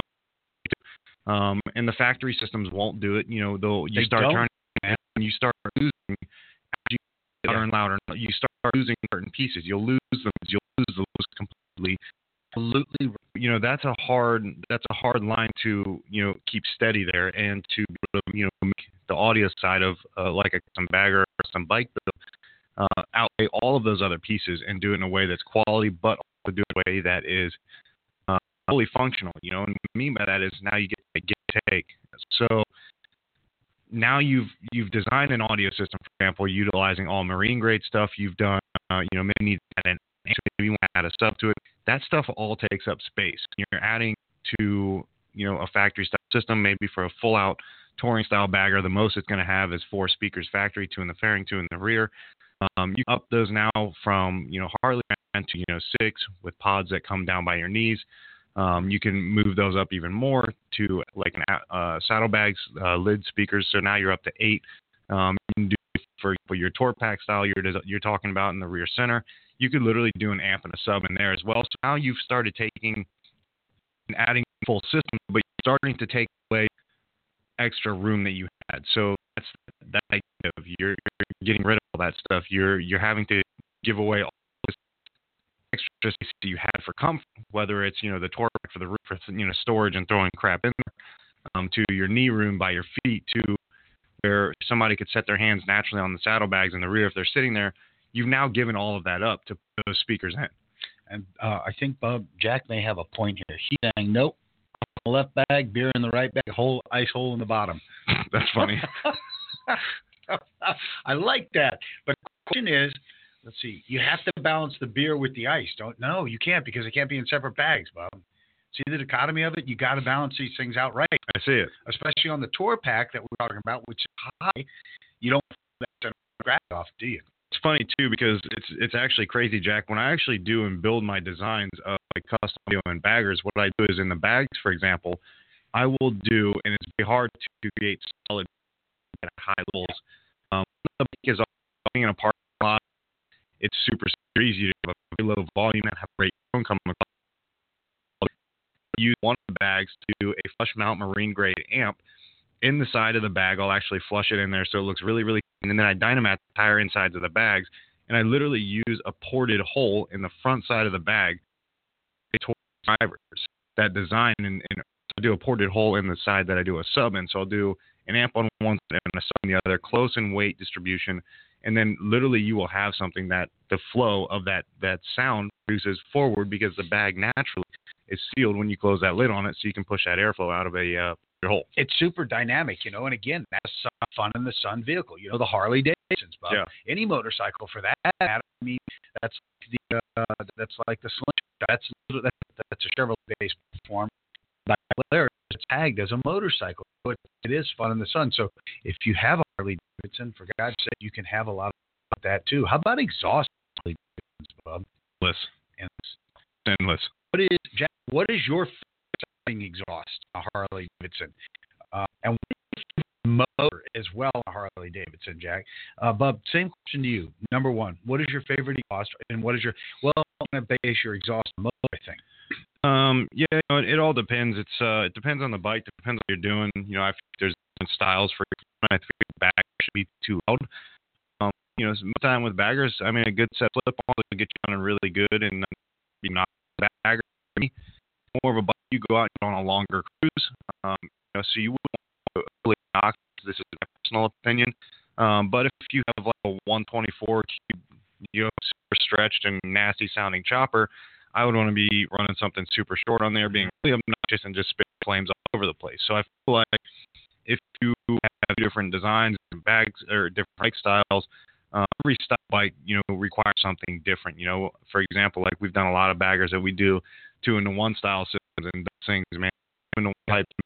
Um, and the factory systems won't do it. You know, they'll you they start don't. turning and you start losing as you get louder and louder. You start losing certain pieces. You'll lose them. You'll lose those completely. Absolutely. You know, that's a hard that's a hard line to you know keep steady there and to you know make the audio side of uh, like a some bagger or some bike build uh, outweigh all of those other pieces and do it in a way that's quality, but also do it in a way that is uh, fully functional. You know, and what I mean by that is now you get a give and take. So now you've you've designed an audio system, for example, utilizing all marine grade stuff. You've done uh, you know maybe add an maybe you want to add a sub to it. That stuff all takes up space. You're adding to you know a factory style system, maybe for a full out touring style bagger. The most it's going to have is four speakers factory, two in the fairing, two in the rear. Um, you up those now from you know Harley to you know six with pods that come down by your knees. Um, you can move those up even more to like an uh, saddlebags uh, lid speakers. So now you're up to eight. Um, you can do for, for your tour pack style you're you're talking about in the rear center. You could literally do an amp and a sub in there as well. So now you've started taking and adding full system, but you're starting to take away extra room that you had. So that's that idea of you're, you're getting rid of all that stuff. You're you're having to give away all this extra space you had for comfort, whether it's you know the tour rack for the roof, for you know storage and throwing crap in there, um, to your knee room by your feet, to where somebody could set their hands naturally on the saddlebags in the rear if they're sitting there. You've now given all of that up to put those speakers in. And uh, I think Bob Jack may have a point here. He's saying, nope, left bag, beer in the right bag, hole, ice hole in the bottom. That's funny. I like that. But the question is, let's see, you have to balance the beer with the ice. Don't No, you can't because it can't be in separate bags, Bob. See the dichotomy of it? You got to balance these things out right. I see it. Especially on the tour pack that we're talking about, which is high. You don't put that grab off, do you? It's funny too because it's it's actually crazy, Jack. When I actually do and build my designs of like custom audio and baggers, what I do is in the bags, for example, I will do, and it's very hard to create solid at high levels. Um, the bike is in a parking lot. It's super, super easy to have a very low volume and have great tone coming across. Use one of the bags to do a flush mount marine grade amp. In the side of the bag, I'll actually flush it in there so it looks really, really clean. And then I dynamat the entire insides of the bags, and I literally use a ported hole in the front side of the bag to drivers. That design, and, and I do a ported hole in the side that I do a sub in. So I'll do an amp on one side and a sub on the other, close in weight distribution, and then literally you will have something that the flow of that, that sound produces forward because the bag naturally is sealed when you close that lid on it, so you can push that airflow out of a uh, your hole. It's super dynamic, you know, and again, that's fun in the sun vehicle. You know, the Harley Davidsons, Bob. Yeah. Any motorcycle for that. I mean, that's the uh, that's like the Slim. That's that's a Chevrolet-based platform. It's tagged as a motorcycle. It, it is fun in the sun. So if you have a Harley Davidson, for God's sake, you can have a lot of that too. How about exhaust Harley Davidsons, Bob? Endless. Endless. Endless. What is Jack? What is your starting exhaust on a Harley Davidson? Uh, and motor as well on a Harley Davidson, Jack. Uh, Bub, same question to you. Number one, what is your favorite exhaust, and what is your well? I'm going to base your exhaust on motor, I think. Um, yeah, you know, it, it all depends. It's uh, it depends on the bike. It depends on what you're doing. You know, I think there's different styles for. I think the bag should be too loud. Um, you know, most of the time with baggers, I mean, a good set flip on will get you on really good, and be not a bagger. More of a bike, you go out on a longer cruise. Um, you know, so you wouldn't want to really knock. This is my personal opinion. Um, but if you have like a one twenty-four cube, you know, super stretched and nasty sounding chopper, I would want to be running something super short on there, being really obnoxious and just spit flames all over the place. So I feel like if you have different designs and bags or different bike styles, uh, every style bike, you know, requires something different. You know, for example, like we've done a lot of baggers that we do two into one style systems, and those things, man, two into one type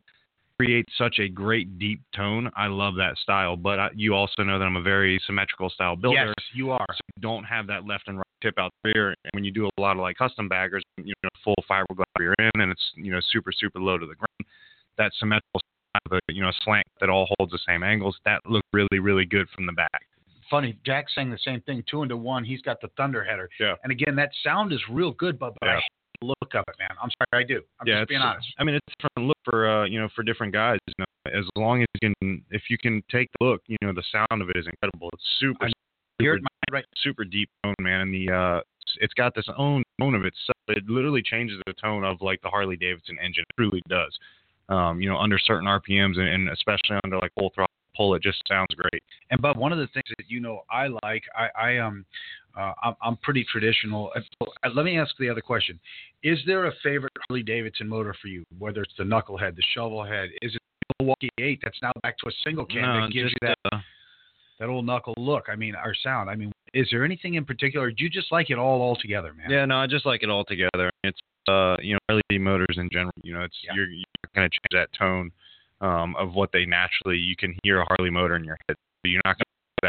create such a great deep tone. I love that style, but I, you also know that I'm a very symmetrical style builder. Yes, you are. So you don't have that left and right tip out the rear. And when you do a lot of like custom baggers, you know, full fiberglass rear end, and it's, you know, super, super low to the ground, that symmetrical style, the, you know, slant that all holds the same angles, that look really, really good from the back. Funny, Jack's saying the same thing, two into one. He's got the thunder header. Yeah. And again, that sound is real good, but, but yeah. I hate the look of it, man. I'm sorry, I do. I'm yeah, just being honest. I mean, it's a different look for, uh, you know, for different guys. You know, as long as you can, if you can take the look, you know, the sound of it is incredible. It's super, Hear super, it, right. super deep tone, man. And the, uh, it's got this own tone of itself. It literally changes the tone of like the Harley Davidson engine. It truly does. Um, you know, under certain R P Ms and, and especially under like full throttle pull, it just sounds great. And Bob, one of the things that you know I like, I, I um, uh, I'm, I'm pretty traditional. Uh, let me ask the other question: is there a favorite Harley Davidson motor for you? Whether it's the knucklehead, the shovel head, is it the Milwaukee eight that's now back to a single cam no, that gives just, you that uh, that old knuckle look? I mean, our sound. I mean, is there anything in particular? Or do you just like it all all together, man? Yeah, no, I just like it all together. It's uh, you know, Harley motors in general. You know, it's Yeah. you're you're gonna change that tone. Um, of what they naturally, you can hear a Harley motor in your head. So you're not going to do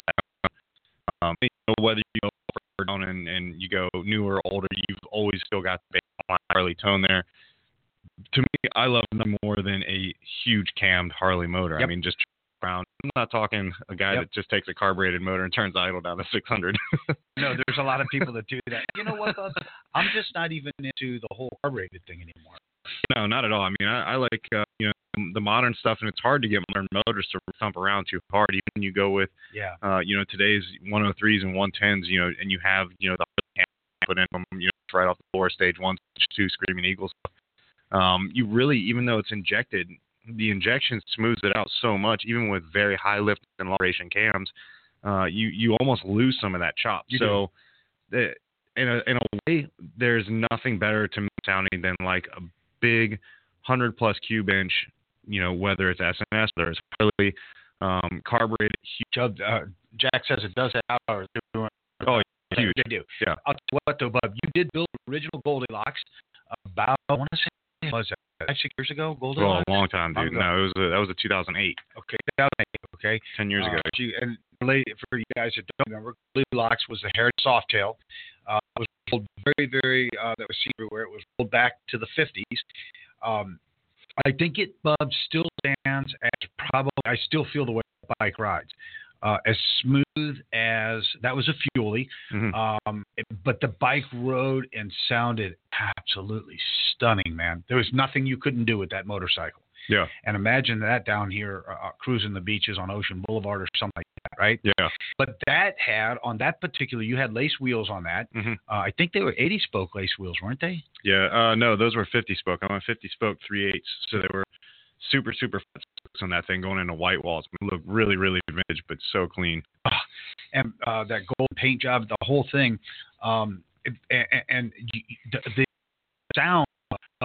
that. Um, you know, whether you go up or down and, and you go newer or older, you've always still got the baseline Harley tone there. To me, I love nothing more than a huge cammed Harley motor. Yep. I mean, just around. I'm not talking a guy Yep. that just takes a carbureted motor and turns idle down to six hundred. No, there's a lot of people that do that. You know what, Bob? I'm just not even into the whole carbureted thing anymore. No, not at all. I mean, I, I like, uh, you know, the modern stuff, and it's hard to get modern motors to thump around too hard. Even when you go with, Yeah. uh, you know, today's one oh threes and one tens, you know, and you have, you know, the put in them, you know, right off the floor, stage one, stage two, Screaming Eagles. Um, you really, even though it's injected, the injection smooths it out so much, even with very high lift and low vibration cams, uh, you, you almost lose some of that chop. You so, the, in a in a way, there's nothing better to me sounding than like a big one hundred plus cube inch, you know, whether it's S and S, whether it's Harley, um, carbureted. Chubb, uh, Jack says it does have power. Oh, huge. They do. Yeah. I'll tell you what, though, Bub, you did build the original Goldilocks about, I want to say, was it five, six years ago? Well, Goldilocks? a long time, dude. Long ago. No, it was a, that was a two thousand eight, Okay, two thousand eight, okay. ten years Uh, ago. she- and related, for you guys that don't remember, Goldilocks was the haired Softail. Uh, it was rolled very, very, uh, that was seen everywhere. It was rolled back to the fifties. Um, I think it, Bub, still stands as probably, I still feel the way the bike rides. Uh, as smooth as, that was a Fuelie, Mhm. um, it- but the bike rode and sounded absolutely stunning, man. There was nothing you couldn't do with that motorcycle. Yeah, And imagine that down here uh, cruising the beaches on Ocean Boulevard or something like that, right? yeah. But that had, on that particular, you had lace wheels on that. Mhm. Uh, I think they were eighty spoke lace wheels, weren't they? Yeah, uh, no, those were fifty spoke. I went fifty spoke three eighths, so they were super, super fat spokes on that thing going into white walls. It looked really, really vintage, but so clean. And uh, that gold paint job, the whole thing. Um, it- and, and you- the, the sound of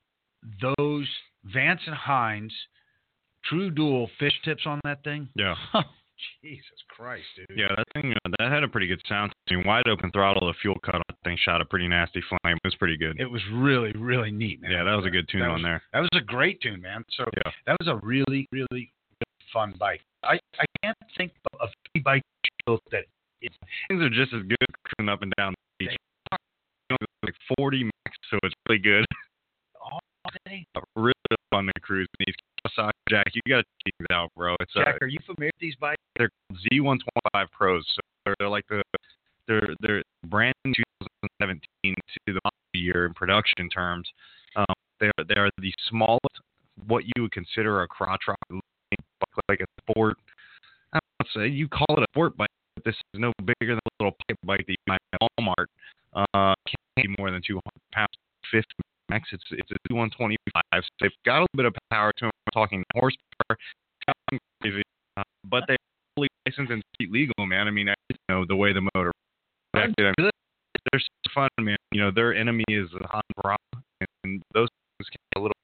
those Vance and Hines True Dual fish tips on that thing. Yeah. Jesus Christ, dude. Yeah, that thing, uh, that had a pretty good sound. I mean, wide open throttle, the fuel cut on that thing shot a pretty nasty flame. It was pretty good. It was really, really neat, man. Yeah, that was a good tune That on was- there. That was a great tune, man. So Yeah. that was a really, really, really fun bike. I, I can't think of any bike that it, Things are just as good cruising up and down the beach. Like forty max, so it's really good. all day. really fun to cruise in these. Kawasaki, Jack, you got to check these out, bro. It's Jack, uh, are you familiar with these bikes? they're Z one twenty-five Pros. So they're, they're like the they're they're brand new twenty seventeen to the year in production terms. Um, they're they're the smallest, what you would consider a crotch rock, like a sport. I don't know, you call it a sport bike, but this is no bigger than a little pipe bike that you buy at Walmart. Uh, can't be more than two hundred pounds, fifty max. It's it's a Z one twenty-five. So they've got a little bit of power to them. We're talking horsepower, crazy, uh, but they're fully licensed and street legal, man. I mean, I you know the way the motor. I mean, they're so fun, man. You know, their enemy is the Honda, and those things can be a little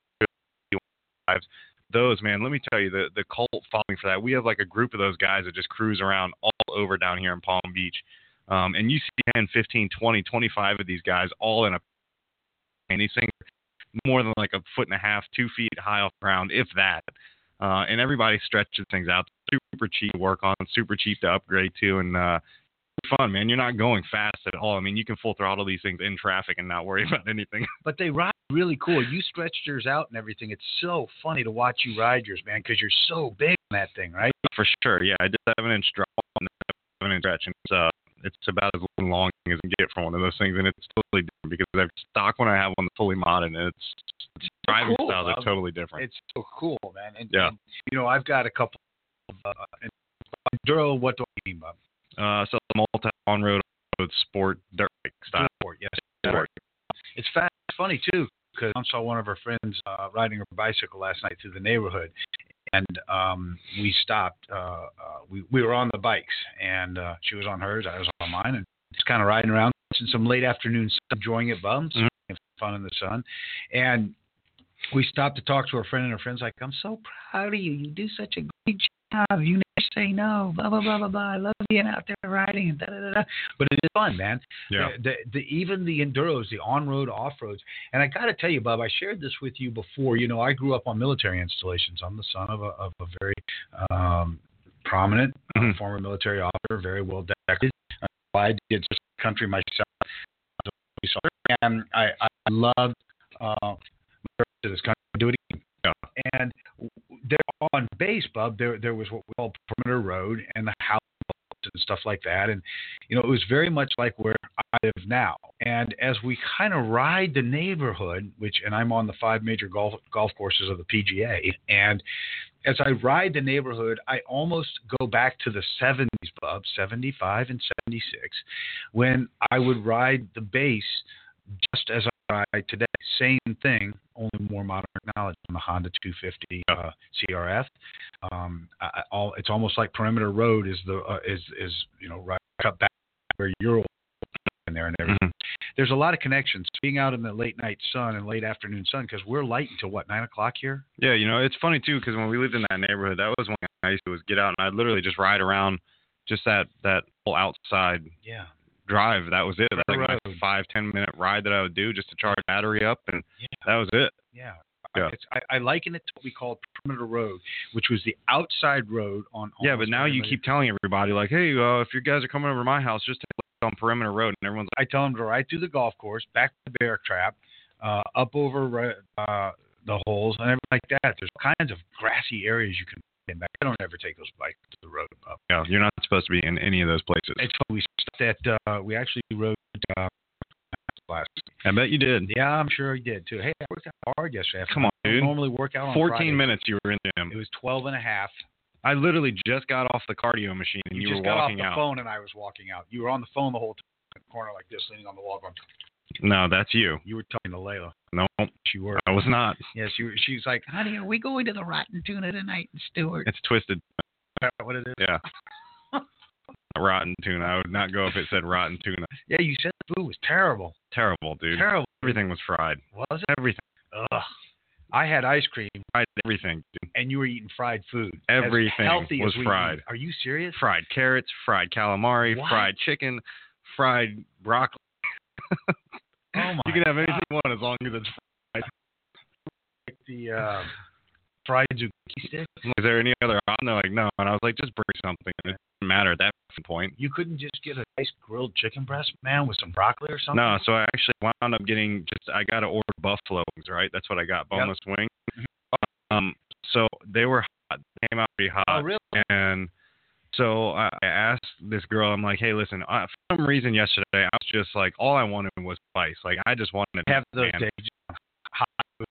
bit. Those, man, let me tell you, the the cult following for that. We have like a group of those guys that just cruise around all over down here in Palm Beach. Um, and you see ten, fifteen, twenty, twenty-five of these guys all in a, and these things are more than like a foot and a half, two feet high off the ground, if that. Uh, and everybody stretches things out. Super cheap to work on, super cheap to upgrade to, and uh, fun, man. You're not going fast at all. I mean, you can full throttle these things in traffic and not worry about anything. But they ride really cool. You stretched yours out and everything. It's so funny to watch you ride yours, man, because you're so big on that thing, right? For sure, yeah. I did seven inch drop on the seven inch stretch, and it's uh, it's about as long as you can get from one of those things, and it's totally different because I've stock when I have one fully modded, and it's, it's driving cool, styles Bob. are totally different. It's so cool, man. And, yeah. And, you know, I've got a couple of uh, enduro. What do I mean, Bob? Uh, so multi on-road sport dirt bike style. Sport, yes. Sport. It's fast. It's funny too because I saw one of our friends uh, riding her bicycle last night through the neighborhood, and um, we stopped. Uh, uh, we we were on the bikes, and uh, she was on hers, I was on mine, and just kind of riding around, watching some late afternoon sun, enjoying it, bums, mm-hmm. fun in the sun, and we stopped to talk to our friend, and our friend's like, "I'm so proud of you. You do such a great job. You never say no. Blah blah blah blah blah. I love being out there riding and da da da da." But it is fun, man. Yeah. The, the, the even the enduros, the on-road, off-roads, and I got to tell you, Bob, I shared this with you before. You know, I grew up on military installations. I'm the son of a of a very um, prominent mm-hmm. uh, former military officer, very well decorated. Uh, I did just country myself, and I I loved. Uh, to this country, do it again. Yeah. And there on base, Bub, there there was what we call perimeter road and the house and stuff like that. And you know, it was very much like where I live now. And as we kind of ride the neighborhood, which and I'm on the five major golf golf courses of the P G A, and as I ride the neighborhood, I almost go back to the seventies, Bub, seventy-five and seventy-six, when I would ride the base just as I ride today. Same thing, only more modern technology on the Honda two fifty uh, C R F. Um, I, all, it's almost like perimeter road is the uh, is is you know right cut back where you're in there and everything. Mm-hmm. There's a lot of connections. Being out in the late night sun and late afternoon sun because we're light until what nine o'clock here. Yeah, you know it's funny too because when we lived in that neighborhood, that was one thing I used to do was get out and I'd literally just ride around, just that that whole outside. Yeah. Drive. That was it. That was like my five ten minute ride that I would do just to charge battery up, and yeah. that was it. Yeah, yeah. It's, I, I liken it to what we call perimeter road, which was the outside road on. Yeah, but now you keep telling everybody like, hey, uh, if you guys are coming over to my house, just take on perimeter road, and everyone's like, I tell them to ride through the golf course, back to the bear trap, uh, up over uh, the holes, and everything like that. There's all kinds of grassy areas you can. Back. I don't ever take those bikes to the road. Up. Yeah, you're not supposed to be in any of those places. It's funny, we stopped at, uh, we actually rode uh, last. I bet you did. Yeah, I'm sure he did too. Hey, I worked out hard yesterday. Come on, dude. I normally work out on fourteen Friday. minutes you were in the gym. It was twelve and a half. I literally just got off the cardio machine and you, you were just got walking off the out. phone and I was walking out. You were on the phone the whole time, in the corner like this, leaning on the wall going. No, that's you. You were talking to Layla. No, she were. I was not. Yes, you. She's like, honey, are we going to the Rotten Tuna tonight in Stewart? It's Twisted. Is that what it is? Yeah. Rotten tuna. I would not go if it said rotten tuna. Yeah, you said the food was terrible. Terrible, dude. Terrible. Everything was fried. Was it? Everything. Ugh. I had ice cream. Fried everything, dude. And you were eating fried food. Everything as healthy was as we fried. Eat. Are you serious? Fried carrots, fried calamari, what? fried chicken, fried broccoli. Oh my You can have anything God. you want as long as it's fried. Like the uh, fried zucchini stick. Is there any other option? They're like, no. And I was like, just bring something. And it didn't didn't matter at that point. You couldn't just get a nice grilled chicken breast, man, with some broccoli or something? No, so I actually wound up getting just I got to order buffalo wings, right? That's what I got, boneless yep. wings. Mm-hmm. Um, so they were hot. They came out pretty hot. Oh, really? And so I asked this girl, I'm like, hey, listen, uh, for some reason yesterday, I was just like, all I wanted was spice. Like, I just wanted to have those days hot.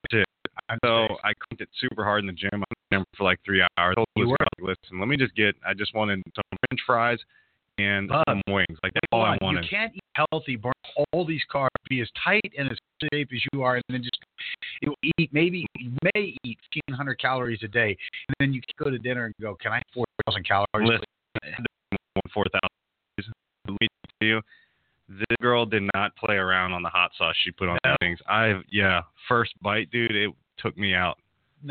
So I cooked it super hard in the gym. I was in for like three hours. I told this girl, listen, let me just get, I just wanted some French fries and uh, some wings. Like, that's all I wanted. You can't eat healthy, burn all these carbs, be as tight and as shape as you are, and then just you'll eat, maybe, you may eat fifteen hundred calories a day, and then you go to dinner and go, can I have four thousand calories? Listen, four thousand. Let me tell you, this girl did not play around on the hot sauce she put on no. things. I've, yeah, first bite, dude, it took me out. Nah.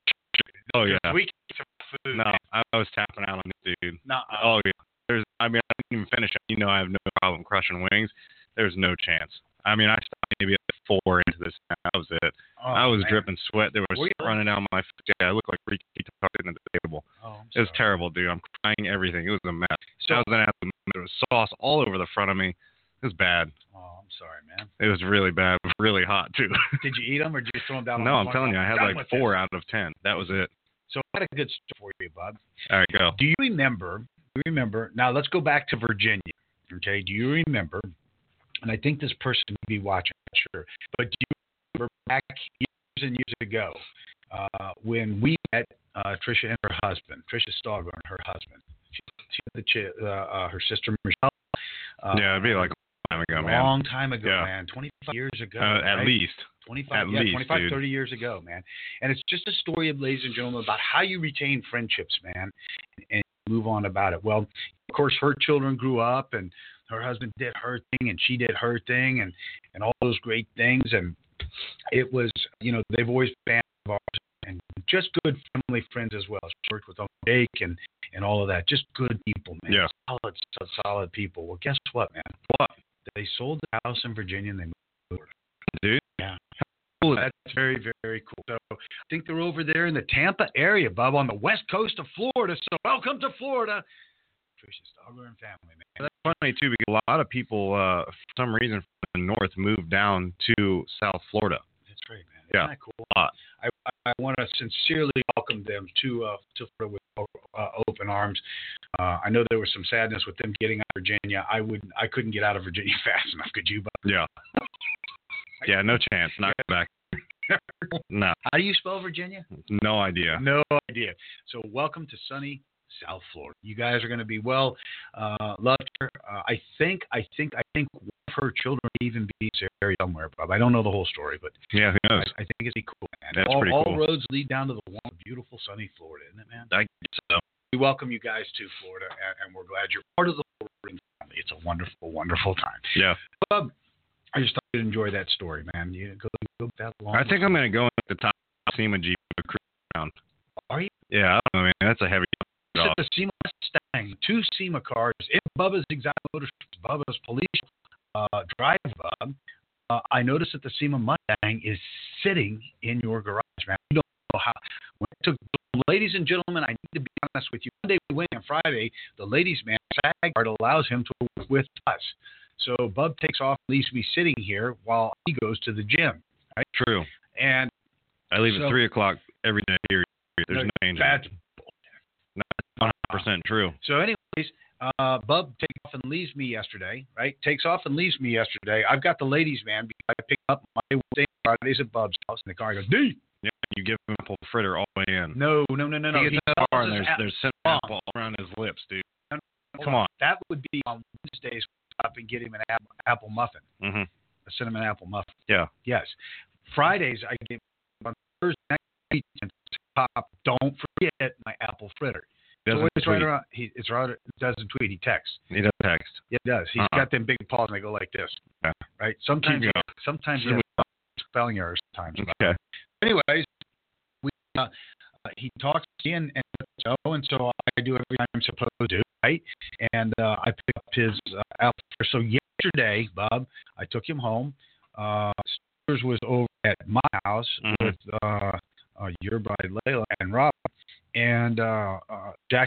Oh, yeah. We food. No, I was tapping out on this dude. Nah. Oh, yeah. There's, I mean, I didn't even finish it. You know, I have no problem crushing wings. There's no chance. I mean, I stopped maybe at four into this. That was it. Oh, I was man. dripping sweat. There was sweat running down my face. Yeah, I looked like Ricky sitting at the table. Oh, it was terrible, dude. I'm crying everything. It was a mess. So, I was gonna have to, there was sauce all over the front of me. It was bad. Oh, I'm sorry, man. It was really bad. It was really hot, too. Did you eat them or did you throw them down? No, on I'm telling you, I had like four it. out of ten. That was it. So I got a good story for you, Bob. All right, go. Do you remember, do you remember, now let's go back to Virginia, okay? Do you remember, and I think this person may be watching, I'm not sure, but do you remember back years and years ago uh, when we met uh, Tricia and her husband, Tricia Stahlgren and her husband, she, she had the ch- uh, uh, her sister Michelle. Uh, yeah, it'd be like a long time ago, man. Long time ago, yeah. man. twenty-five years ago. Uh, right? At least. twenty-five, at yeah, least, twenty-five, dude. thirty years ago, man. And it's just a story, of, ladies and gentlemen, about how you retain friendships, man, and move on about it. Well, of course, her children grew up, and her husband did her thing, and she did her thing, and, and all those great things. And it was, you know, they've always been fans of ours, and just good family friends as well. She worked with Uncle Jake and, and all of that. Just good people, man. Yeah. Solid, solid people. Well, guess what, man? What? They sold the house in Virginia, and they moved to Florida. Dude. Yeah. That's very, very cool. So I think they're over there in the Tampa area, Bob, on the west coast of Florida. So welcome to Florida. Tricia Stahlgren and family, man. That's funny, too, because a lot of people, uh, for some reason, from the north moved down to South Florida. That's right, man. Isn't yeah. that cool? A lot. I, I want to sincerely welcome them to uh, to Florida with uh, open arms. Uh, I know there was some sadness with them getting out of Virginia. I wouldn't, I couldn't get out of Virginia fast enough. Could you, Bob? Yeah. Yeah, no chance. Not back. No. How do you spell Virginia? No idea. No idea. So welcome to sunny South Florida. You guys are going to be well uh, loved here. Uh, I think, I think, I think one of her children even be there somewhere, Bob. I don't know the whole story, but yeah, who knows? I, I think it'd be cool, man. That's all, pretty all cool. roads lead down to the one beautiful sunny Florida, isn't it, man? I guess so. We welcome you guys to Florida, and, and we're glad you're part of the Florida family. It's a wonderful, wonderful time. Yeah. Bob, I just thought you'd enjoy that story, man. You go, go that long. I think I'm going to go at the top of the SEMA Jeep cruise around. Are you? Yeah, I don't know, man. That's a heavy It's the SEMA Mustang, two SEMA cars in Bubba's Exotic Motors, Bubba's Police uh, Drive. Bob. Uh, I noticed that the SEMA Mustang is sitting in your garage, man. You don't know how. When I took, ladies and gentlemen, I need to be honest with you. Monday we went, and Friday the ladies' man SAG card allows him to work with us. So Bub takes off, leaves me sitting here while he goes to the gym. Right? True. And I leave so, at three o'clock every day here. There's no, no change. That's not one hundred percent true. So, anyways, uh, Bub takes off and leaves me yesterday. Right? Takes off and leaves me yesterday. I've got the ladies' man because I pick up my Wednesday Fridays at Bub's house, and the car goes, D. Yeah, you give him apple fritter all the way in. No, no, no, no, no. He gets in the car and there's app- there's cinnamon apple all around his lips, dude. Come on. That would be on Wednesdays. Up and get him an apple, apple muffin, mm-hmm. a cinnamon apple muffin. Yeah. Yes. Fridays I get on Thursday night. And top, don't forget my apple fritter. Doesn't so it's tweet. right around. He it's right. It doesn't tweet. He texts. He does text. Yeah, he does. He's uh-huh. got them big paws and they go like this. Yeah. Right. Sometimes. Keep going. Sometimes he has spelling errors. Sometimes. Okay. Anyways, we uh, uh, he talks to me and, and so and so I do everything I'm supposed to. Right. And uh, I pick up his uh, apple. So yesterday, Bob, I took him home. Uh, Stewart was over at my house mm-hmm. with uh, uh, your bride Layla and Rob, and uh, uh, Jack and Pearl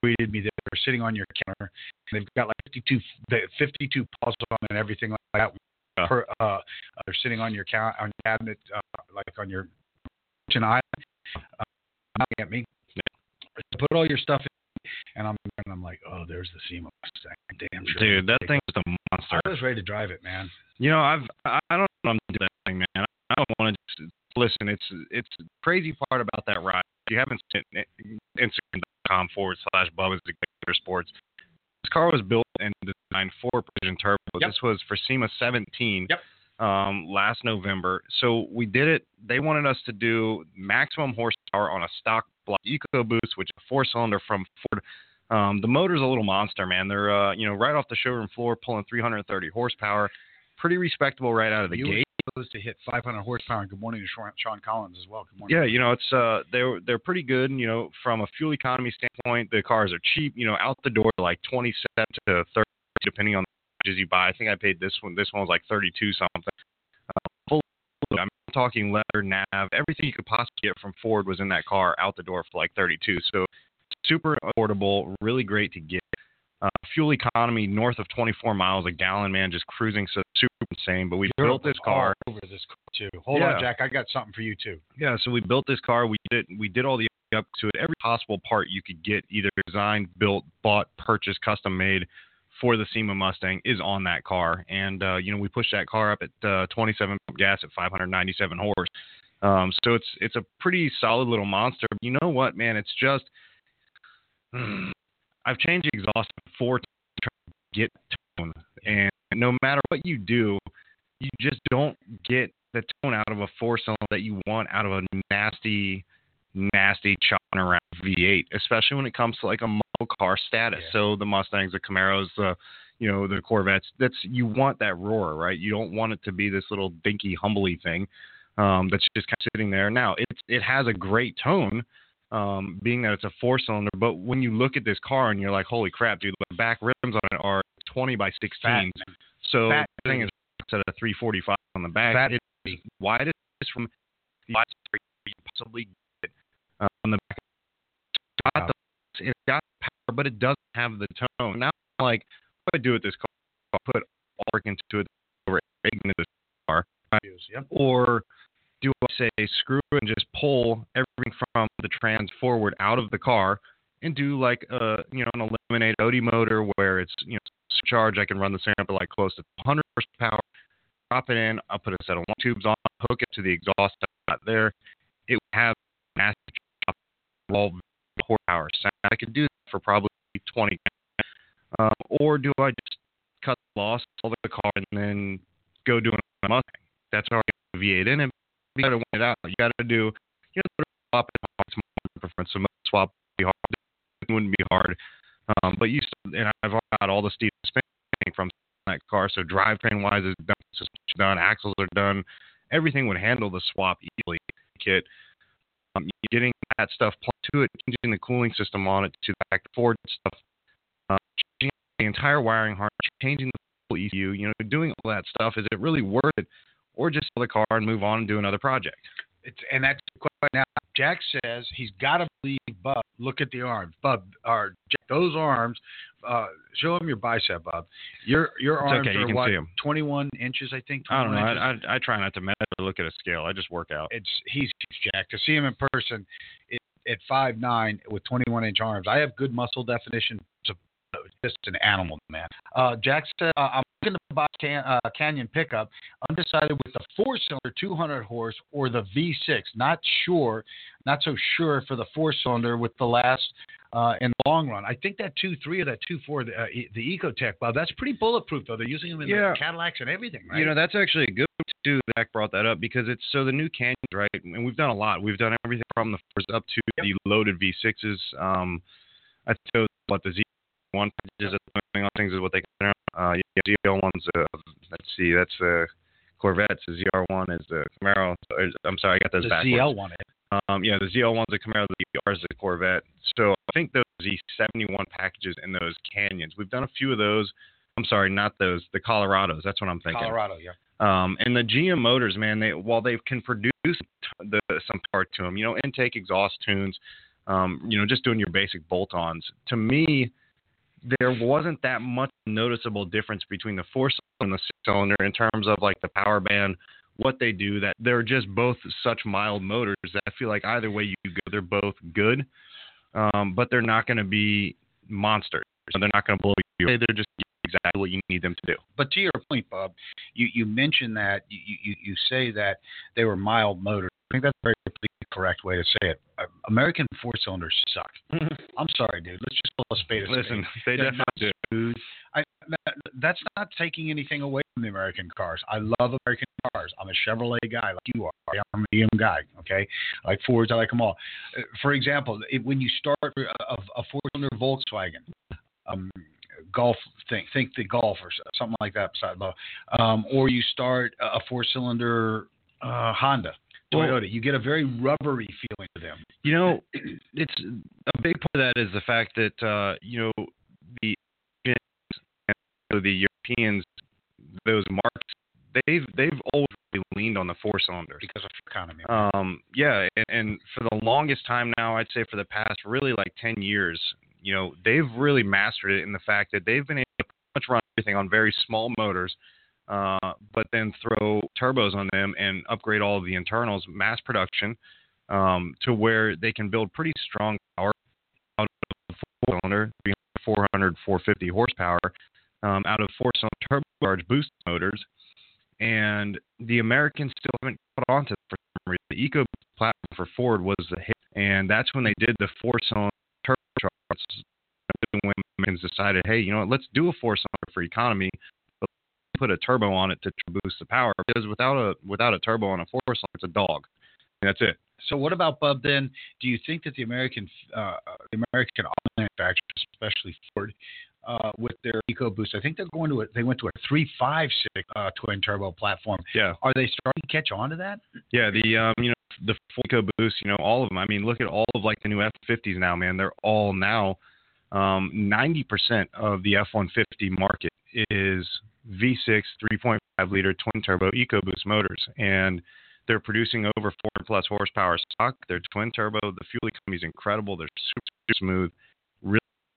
tweeted me that they're sitting on your counter. And they've got like fifty-two, fifty-two paws on them and everything like that. Yeah. Per, uh, they're sitting on your count on your cabinet, uh, like on your kitchen island. Uh, looking at me. Yeah. Put all your stuff in, and I'm and I'm like, oh, there's the SEMA Mustang. Damn sure. Dude, that thing is a monster. I was ready to drive it, man. You know, I've I I don't know what I'm doing that thing, man. I don't want to just listen. It's it's the crazy part about that ride. If you haven't seen it, Instagram.com forward slash Bubba's Executive Sports. This car was built and designed for Precision Turbo. Yep. This was for SEMA seventeen. Yep. Um, last November. So we did it. They wanted us to do maximum horsepower on a stock block EcoBoost, which is a four-cylinder from Ford. Um, the motor's a little monster, man. They're uh, you know right off the showroom floor, pulling three hundred thirty horsepower. Pretty respectable right out of the you gate. Were supposed to hit five hundred horsepower. And good morning to Sean, Sean Collins as well. Good morning. Yeah, you know it's uh they're they're pretty good. You know from a fuel economy standpoint, the cars are cheap. You know out the door like twenty-seven to thirty, depending on the packages you buy. I think I paid this one. This one was like thirty-two something. Uh, I'm talking leather, nav, everything you could possibly get from Ford was in that car out the door for like thirty-two. So super affordable, really great to get. Uh, fuel economy north of twenty-four miles a gallon, man, just cruising, so super insane. But we You're built this car. Over this car too. Hold Yeah. on, Jack. I got something for you too. Yeah, so we built this car. We did we did all the up to it. Every possible part you could get, either designed, built, bought, purchased, custom made for the SEMA Mustang is on that car. And uh, you know we pushed that car up at uh, twenty-seven pump gas at five hundred ninety-seven horse. Um, so it's it's a pretty solid little monster. But you know what, man? It's just I've changed the exhaust four times to try to get tone, and no matter what you do, you just don't get the tone out of a four-cylinder that you want out of a nasty, nasty chopping around V eight, especially when it comes to like a muscle car status. Yeah. So the Mustangs, the Camaros, the you know the Corvettes. That's you want that roar, right? You don't want it to be this little dinky, humbly thing um, that's just kind of sitting there. Now it it has a great tone. Um, being that it's a four-cylinder, but when you look at this car and you're like, holy crap, dude, the back rims on it are twenty by sixteen. Fat. So Fat. the thing is at a three forty-five on the back. Fat. It's wide as from the widest you possibly get uh, on the back. It's got, the, it's got power, but it doesn't have the tone. Now, I'm like, what do I do with this car? I'll put all work into it over into this car. Yep. Or do I say screw and just pull everything from the trans forward out of the car and do like a you know an eliminated O D motor where it's you know charge I can run the sample like close to one hundred horsepower, drop it in, I'll put a set of long tubes on, hook it to the exhaust out there. It would have massive wall horsepower sound. I could do that for probably twenty. Um, or do I just cut the loss, sell the car, and then go do a Mustang? That's how I get the V eight in it. You got to win it out. You got to do, you know, swap it. It's more preference. So swap would be hard. It wouldn't be hard. Um, but you still, and I've got all the steel spinning from that car. So drivetrain wise is done, suspension done, axles are done. Everything would handle the swap easily. Kit, um, getting that stuff plugged to it, changing the cooling system on it to the back Ford stuff, uh, changing the entire wiring harness, changing the full E C U. You know, doing all that stuff. Is it really worth it? Or just sell the car and move on and do another project. It's, and that's the question. Now, Jack says he's got to believe Bub. Look at the arms. Bub, or Jack, those arms, uh, show him your bicep, Bub. Your your It's arms okay, you are can what, see 'em. twenty-one inches, I think? I don't know. inches? I, I I try not to measure or look at a scale. I just work out. It's He's huge, Jack. To see him in person it, at five nine with twenty-one inch arms, I have good muscle definition. So just an animal, man. Uh, Jack said, uh, I'm looking to buy can, uh, Canyon pickup, undecided with the four-cylinder two hundred horse or the V six. Not sure, not so sure for the four-cylinder with the last uh, in the long run. I think that two three or that two four, the, uh, the Ecotech, Bob, that's pretty bulletproof, though. They're using them in Yeah. the Cadillacs and everything, right? You know, that's actually a good one, too. Zach brought that up because it's so the new Canyons, right? And we've done a lot. We've done everything from the fours up to Yep. the loaded V sixes. Um, I chose what the Z one packages depending on things is what they consider. Uh, yeah, Z L one's uh, let's see, that's the uh, Corvettes. The Z R one is the Camaro. I'm sorry, I got those the backwards. Z L one. Um, yeah, the Z L one's the Camaro, the Z R is the Corvette. So I think those Z seventy-one packages in those Canyons. We've done a few of those. I'm sorry, not those. The Colorados. That's what I'm thinking. Colorado, yeah. Um, and the G M motors, man, they while they can produce the, some power to them, you know, intake, exhaust tunes, um, you know, just doing your basic bolt-ons. To me, there wasn't that much noticeable difference between the four-cylinder and the six-cylinder in terms of like the power band, what they do. That they're just both such mild motors that I feel like either way you go, they're both good, um, but they're not going to be monsters. So they're not going to blow you away. They're just exactly what you need them to do. But to your point, Bob, you, you mentioned that you, you, you say that they were mild motors. I think that's a very correct way to say it. Uh, American four cylinders suck. I'm sorry, dude. Let's just pull a spade a spade. Listen, they They're definitely do. I, that, that's not taking anything away from the American cars. I love American cars. I'm a Chevrolet guy like you are. I'm a G M guy, okay? I like Fords. I like them all. Uh, for example, it, when you start a, a four-cylinder Volkswagen, um, Golf, think think the Golf or something like that beside low, um, or you start a four-cylinder uh, Honda, Toyota, well, you get a very rubbery feeling to them. You know, it's a big part of that is the fact that uh, you know the the Europeans, those marks, they've they've always really leaned on the four cylinders because of economy. Um, yeah, and, and for the longest time now, I'd say for the past really like ten years. You know, they've really mastered it in the fact that they've been able to pretty much run everything on very small motors, uh, but then throw turbos on them and upgrade all of the internals, mass production, um, to where they can build pretty strong power out of four-cylinder, four hundred, four fifty horsepower, um, out of four-cylinder turbocharged boost motors. And the Americans still haven't caught on to that for some reason. The EcoBoost platform for Ford was the hit, and that's when they did the four-cylinder turbocharged. When Americans decided, hey, you know what, let's do a four-cylinder for economy, but put a turbo on it to boost the power. Because without a without a turbo on a four-cylinder, it's a dog. And that's it. So what about, Bub, then? Do you think that the American uh, the American auto manufacturers, especially Ford, uh, with their EcoBoost, I think they're going to a, they went to a three five six uh, twin turbo platform. Yeah. Are they starting to catch on to that? Yeah. The um, you know the EcoBoost, you know all of them. I mean, look at all of like the new F fifties now, man. They're all now. Um, ninety percent of the F one fifty market is V six three point five liter twin turbo EcoBoost motors, and they're producing over four hundred plus horsepower stock. They're twin turbo. The fuel economy is incredible. They're super smooth, really.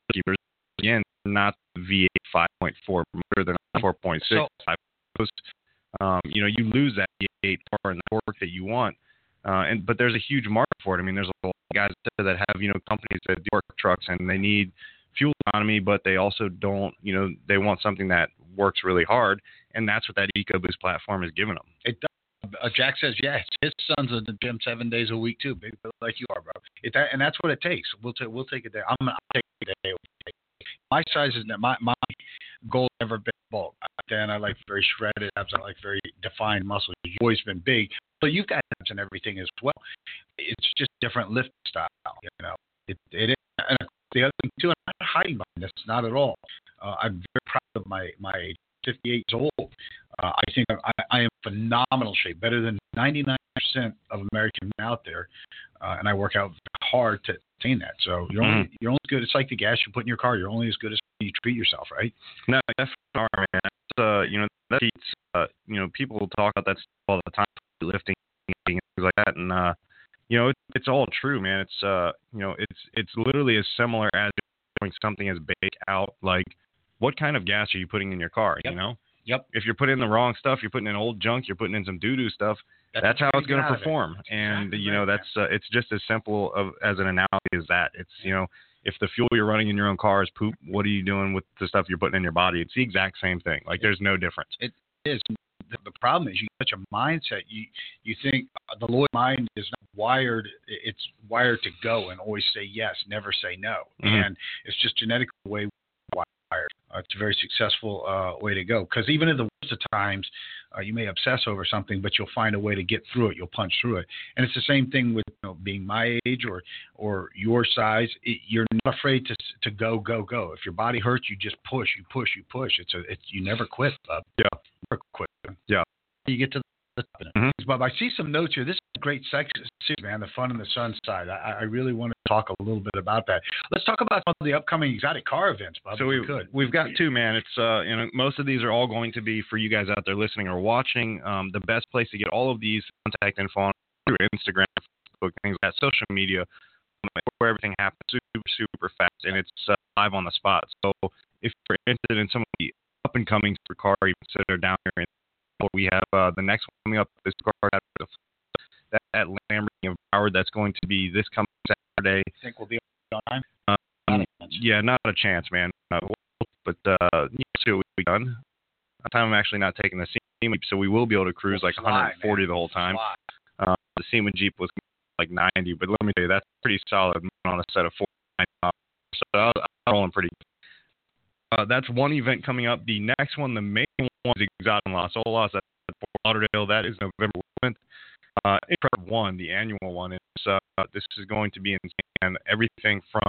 Again, not the V eight five point four motor. They're not four point six. So, um, you know, you lose that V eight power and the torque that you want. Uh, and but there's a huge market for it. I mean, there's a lot of guys that have, you know, companies that do work trucks and they need fuel economy, but they also don't, you know, they want something that works really hard, and that's what that EcoBoost platform is giving them. It does. Uh, Jack says, yeah, his son's in the gym seven days a week too, big like you are, bro. It, that, and that's what it takes. We'll take we'll take it there. I'm gonna I'll take it there. My size is my my goal has never been bulk. Dan, I like very shredded abs. I like very defined muscles. You've always been big. So you've got abs and everything as well. It's just different lift style, you know. It, it is. And the other thing too, I'm not hiding behind this, not at all. Uh, I'm very proud of my my age. fifty-eight years old. Uh, I think I, I am in phenomenal shape, better than ninety-nine percent of Americans out there, uh, and I work out hard to attain that. So you're only mm-hmm. you're only as good. It's like the gas you put in your car. You're only as good as you treat yourself, right? No, definitely are, man. That's, uh, you know, that keeps, uh, you know, people talk about that stuff all the time, lifting and things like that, and uh, you know, it, it's all true, man. It's uh, you know, it's it's literally as similar as doing something as big out. Like, what kind of gas are you putting in your car? Yep. You know. Yep. If you're putting in the wrong stuff, you're putting in old junk, you're putting in some doo-doo stuff, that's, that's how it's going to perform. And, exactly you know, right, that's uh, it's just as simple of as an analogy as that. It's, you know, if the fuel you're running in your own car is poop, what are you doing with the stuff you're putting in your body? It's the exact same thing. Like, there's no difference. It is. The problem is you get such a mindset. You you think the Lloyd mind is not wired. It's wired to go and always say yes, never say no. Mm-hmm. And it's just genetically the way we're wired. Uh, it's a very successful uh, way to go. Because even in the worst of times, uh, you may obsess over something, but you'll find a way to get through it. You'll punch through it. And it's the same thing with you know, being my age or or your size. It, you're not afraid to to go, go, go. If your body hurts, you just push, you push, you push. It's a it's you never quit, bub. Yeah, never quit. Yeah. You get to the top of it. Mm-hmm. Bob, I see some notes here. This is a great section, man. The fun and the sun side. I, I really want to talk a little bit about that. Let's talk about some of the upcoming exotic car events, Bob. So we, we could. We've got two, man. It's uh, you know, most of these are all going to be for you guys out there listening or watching. Um, the best place to get all of these contact info on through Instagram, Facebook, things like that, social media. where everything happens super, super fast, and it's uh, live on the spot. So if you're interested in some of the up-and-coming car events that are down here, in, we have uh, the next one coming up, this car that at Lamborghini of Broward. That's going to be this coming Saturday. I think we'll be on time. Um, not yeah, not a chance, man. Uh, but uh, yeah, see what we've done. That time I'm actually not taking the SEMA, so we will be able to cruise we'll like fly, one forty man. the whole time. Fly. Uh, the SEMA Jeep was like ninety, but let me tell you, that's pretty solid on a set of forty-nine. So I was rolling pretty good. Uh, that's one event coming up. The next one, the main one, is Exotic in Las Olas. That's at Fort Lauderdale. That is November eleventh. Uh, Intrepid one, the annual one, is uh, this is going to be insane. Everything from,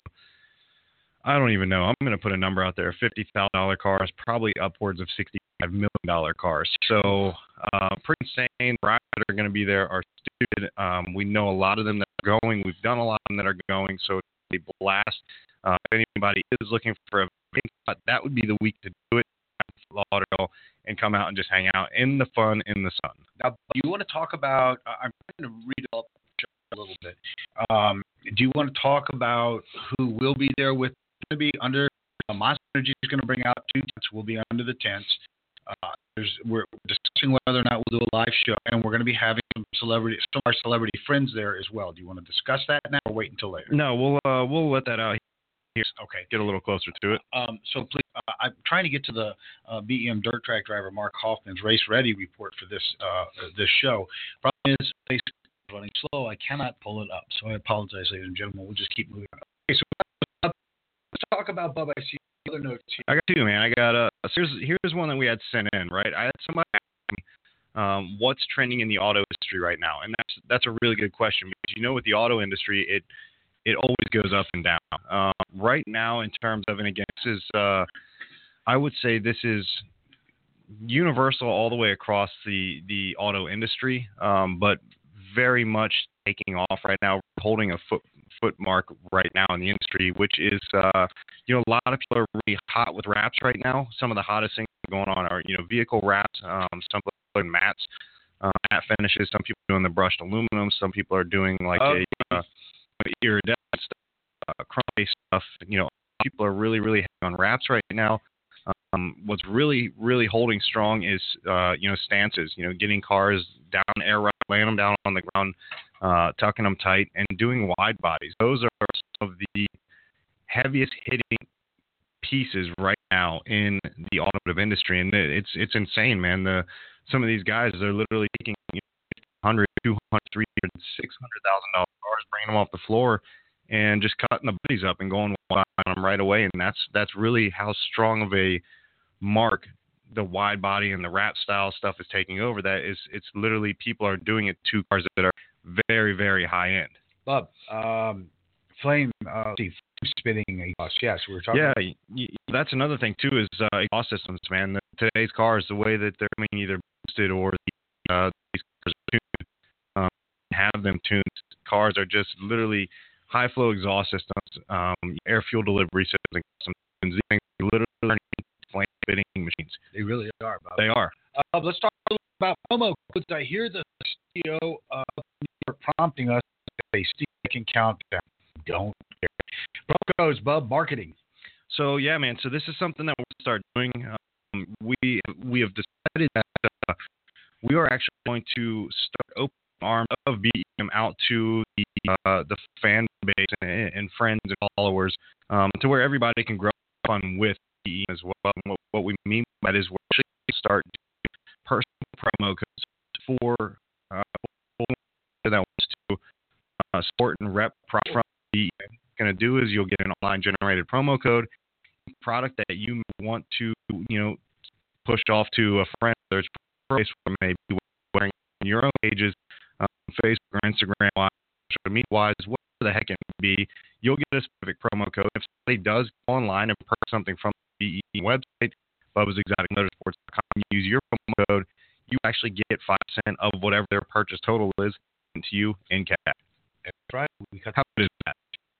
I don't even know, I'm going to put a number out there, fifty thousand dollars cars, probably upwards of sixty-five million dollars cars. So uh, pretty insane. Riders that are going to be there are stupid. Um, we know a lot of them that are going. We've done a lot of them that are going, so it's a blast. Uh, if anybody is looking for a spot, that would be the week to do it. Lauderdale and come out and just hang out in the fun in the sun. Now, you want to talk about? Uh, I'm trying to read up a little bit. Um, do you want to talk about who will be there? With going to be under uh, Monster Energy is going to bring out two tents. We'll be under the tents. Uh, there's, we're discussing whether or not we'll do a live show, and we're going to be having some celebrity, some of our celebrity friends there as well. Do you want to discuss that now, or wait until later? No, we'll uh, we'll let that out. Here. Okay. Get a little closer to it. Um, so please, uh, I'm trying to get to the uh, B E M dirt track driver Mark Hoffman's race ready report for this uh, this show. Problem is, Facebook is running slow. I cannot pull it up, so I apologize, ladies and gentlemen. We'll just keep moving on. Okay, so let's talk about Bubba. I see other notes here. I got two, man. I got uh, here's here's one that we had sent in. Right, I had somebody ask me, um, what's trending in the auto industry right now, and that's that's a really good question because you know with the auto industry it. It always goes up and down. Uh, right now, in terms of, and again, this is, uh, I would say this is universal all the way across the, the auto industry, um, but very much taking off right now, holding a foot foot mark right now in the industry, which is, uh, you know, a lot of people are really hot with wraps right now. Some of the hottest things going on are, you know, vehicle wraps, um, some people are doing mats, uh, matte finishes. Some people are doing the brushed aluminum. Some people are doing like oh. a uh, iridescent stuff, uh, chrome stuff. You know, people are really, really heavy on wraps right now. Um, what's really, really holding strong is, uh, you know, stances. You know, getting cars down air right, laying them down on the ground, uh, tucking them tight, and doing wide bodies. Those are some of the heaviest hitting pieces right now in the automotive industry, and it's it's insane, man. The some of these guys are literally taking you know, one hundred, two hundred, three hundred, six hundred thousand dollars cars, bringing them off the floor, and just cutting the bodies up and going on them right away. And that's that's really how strong of a mark the wide body and the wrap style stuff is taking over. That is, it's literally people are doing it to cars that are very, very high end. Bob, um, flame, uh, see, spitting exhaust. Yes, we were talking. Yeah, about- y- that's another thing too is uh, exhaust systems, man. The, today's cars, the way that they're coming either boosted or uh, these cars are tuned, um, have them tuned. Cars are just literally high flow exhaust systems, um, air fuel delivery systems, some things literally flame spitting machines. They really are, Bob. They are. Uh, let's talk a little about promo codes. I hear the C E O uh, prompting us to a stick and countdown. Don't care. Promo codes, Bub, marketing. So yeah, man. So this is something that we'll start doing. Um, we we have decided that uh, we are actually going to start opening arms of B E M out to the uh, the fan base and, and friends and followers, um, to where everybody can grow fun with B E M as well. And what, what we mean by that is we're actually going to start doing personal promo codes for uh, that wants to uh, support and rep product from B E M. Going to do is you'll get an online generated promo code, product that you want to, you know, push off to a friend, whether it's Facebook, maybe wearing on your own pages, um, Facebook or Instagram, social media wise, whatever the heck it may be, you'll get a specific promo code. If somebody does go online and purchase something from the B E M website, Bubba's Exotic Motorsports dot com, use your promo code, you actually get five percent of whatever their purchase total is into you in cash. That's right. We cut How good is that?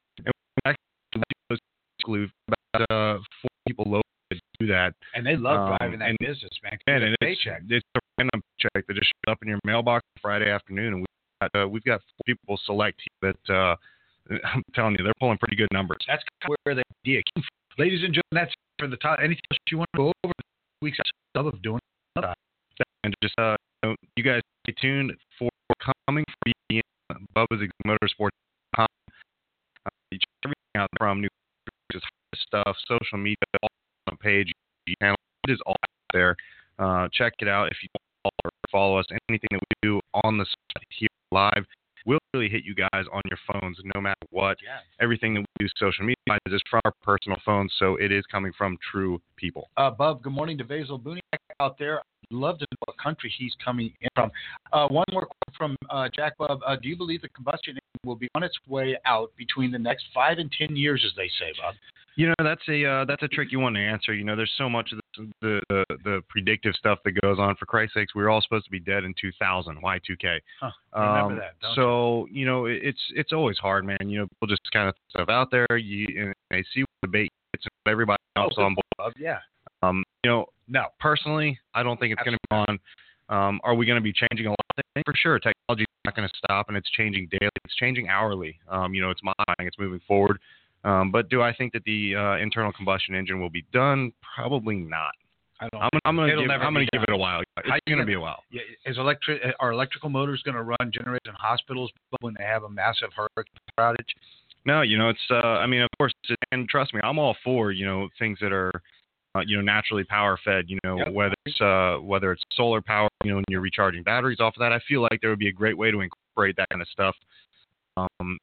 We've about uh, four people locally that do that. And they love um, driving that and, business, man. And, and it's, paycheck. it's a random check that just shows up in your mailbox Friday afternoon, and we've got, uh, we've got four people select that uh, I'm telling you, they're pulling pretty good numbers. That's kind of where the idea came from. Ladies and gentlemen, that's for the top. Anything else you want to go over the week's episode of doing another? And just uh, you, know, you guys stay tuned for coming for you, Bubba's Motorsports dot com. Uh, you check everything out from new stuff, social media, all on the page, channel. It is all out there. Uh, check it out if you follow, follow us. Anything that we do on the site here live will really hit you guys on your phones no matter what. Yeah. Everything that we do social media is from our personal phones, so it is coming from true people. Uh, Bub, good morning to Basil Buniak out there. I'd love to know what country he's coming in from. Uh, one more question from uh, Jack Bub. Uh, do you believe the combustion engine will be on its way out between the next five and ten years, as they say, Bub? You know, that's a uh, that's a tricky one to answer. You know, there's so much of the, the the the predictive stuff that goes on. For Christ's sakes, we were all supposed to be dead in two thousand, Y two K. Huh, remember um, that, don't so you? you know, it, it's it's always hard, man. You know, people just kind of put stuff out there. You and they see what debate gets, and everybody else oh, on board. Bub, yeah. Um, you know, no, personally, I don't think it's going to be on. Um, are we going to be changing a lot of things? For sure, technology is not going to stop, and it's changing daily. It's changing hourly. Um, you know, it's modifying. It's moving forward. Um, but do I think that the uh, internal combustion engine will be done? Probably not. I don't. I'm, I'm going to give, I'm gonna give done. it a while. It's going to be a while. Yeah, is electric are electrical motors going to run generators in hospitals when they have a massive hurricane outage? No, you know, it's. Uh, I mean, of course, and trust me, I'm all for you know things that are, uh, you know, naturally power fed. You know, yep. whether it's uh, whether it's solar power, you know, and you're recharging batteries off of that. I feel like there would be a great way to incorporate that kind of stuff. Um,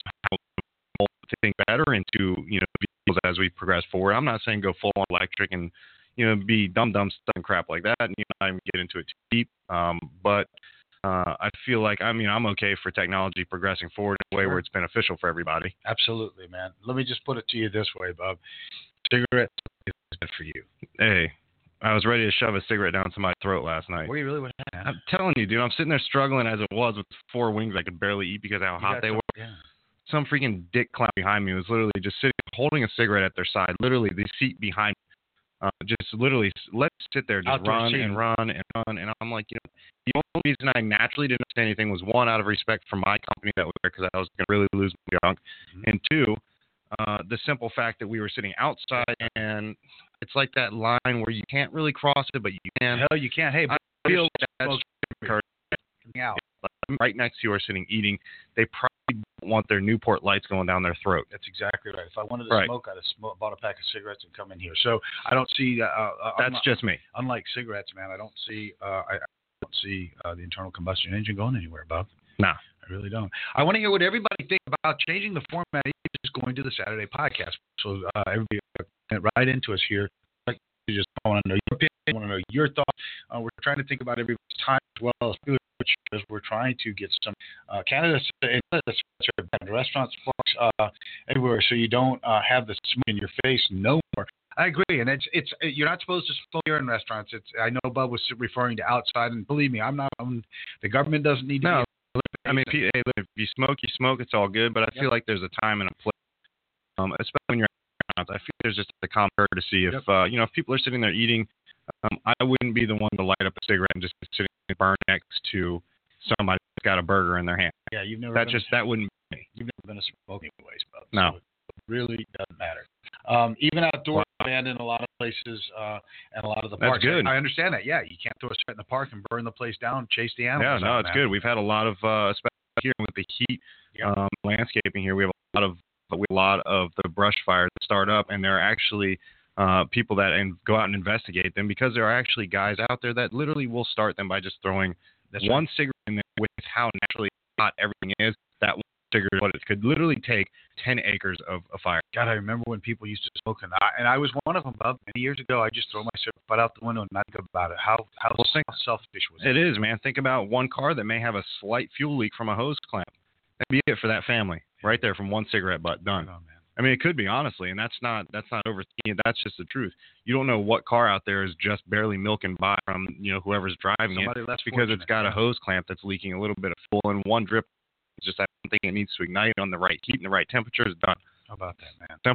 think better into you know vehicles as we progress forward. I'm not saying go full on electric and you know be dumb dumb stuff and crap like that and you know not even get into it too deep. Um, but uh, I feel like I mean I'm okay for technology progressing forward in a way sure. where it's beneficial for everybody. Absolutely, man. Let me just put it to you this way, Bob. Cigarettes is good for you. Hey, I was ready to shove a cigarette down somebody's throat last night. Were you really? What happened? I'm telling you, dude. I'm sitting there struggling as it was with four wings I could barely eat because of how You hot they some, were. Yeah. Some freaking dick clown behind me was literally just sitting, holding a cigarette at their side. Literally, the seat behind me. Uh, just literally, let's sit there, just Outdoor run seating. and run and run. And I'm like, you know, the only reason I naturally didn't say anything was one, out of respect for my company that was there because I was going to really lose my junk. Mm-hmm. And two, uh, the simple fact that we were sitting outside and it's like that line where you can't really cross it, but you can. Hell, you can't. Hey, I feel that's out. right next to you are sitting eating. They probably want their Newport lights going down their throat. That's exactly right. If I wanted to right. smoke, I'd have sm- bought a pack of cigarettes and come in here. So I don't see. Uh, uh, That's not, just me. Unlike cigarettes, man, I don't see. Uh, I, I don't see uh, the internal combustion engine going anywhere, Bob. No, I really don't. I want to hear what everybody thinks about changing the format. Just going to the Saturday podcast. So uh, everybody uh, right into us here. I just want to know your opinion. I want to know your thoughts. Uh, we're trying to think about everybody's time as well as as we're trying to get some uh, candidates in restaurants, parks, uh, everywhere, so you don't uh, have the smoke in your face no more. I agree, and it's it's you're not supposed to smoke here in restaurants. It's I know Bub was referring to outside, and believe me, I'm not. I'm, the government doesn't need to. No, be I mean, if you, hey, if you smoke, you smoke. It's all good, but I feel yep. like there's a time and a place, um, especially when you're at restaurants. I feel there's just a common courtesy. If yep. uh, you know, if people are sitting there eating, um, I wouldn't be the one to light up a cigarette and just sitting and burn next to somebody that's got a burger in their hand. Yeah, you've never. That been just a, that wouldn't be me. You've never been a smoker anyways, Bub. No, so it really doesn't matter. Um, even outdoors, banned in a lot of places uh, and a lot of the parks. That's good. I, I understand that. Yeah, you can't throw a cigarette in the park and burn the place down, chase the animals. Yeah, no, it's good. We've had a lot of, uh, especially here with the heat, yep. um, landscaping here. We have a lot of, a lot of the brush fires that start up, and there are actually uh, people that and go out and investigate them because there are actually guys out there that literally will start them by just throwing That's one right. cigarette in there with how naturally hot everything is. That one cigarette, what it could literally take ten acres of a fire. God, I remember when people used to smoke, and I, and I was one of them, Bub. Many years ago, I just throw my cigarette butt out the window and not think about it. How how well, think, selfish was it? It is, man. Think about one car that may have a slight fuel leak from a hose clamp. That'd be it for that family, right there, from one cigarette butt. Done. Oh, man. I mean, it could be, honestly, and that's not that's not overthinking it. That's just the truth. You don't know what car out there is just barely milking by from you know whoever's driving Somebody it less because it's got yeah. a hose clamp that's leaking a little bit of fuel, and one drip is just that one thing it needs to ignite on the right heat and the right temperature is done. How about that, man? Simple.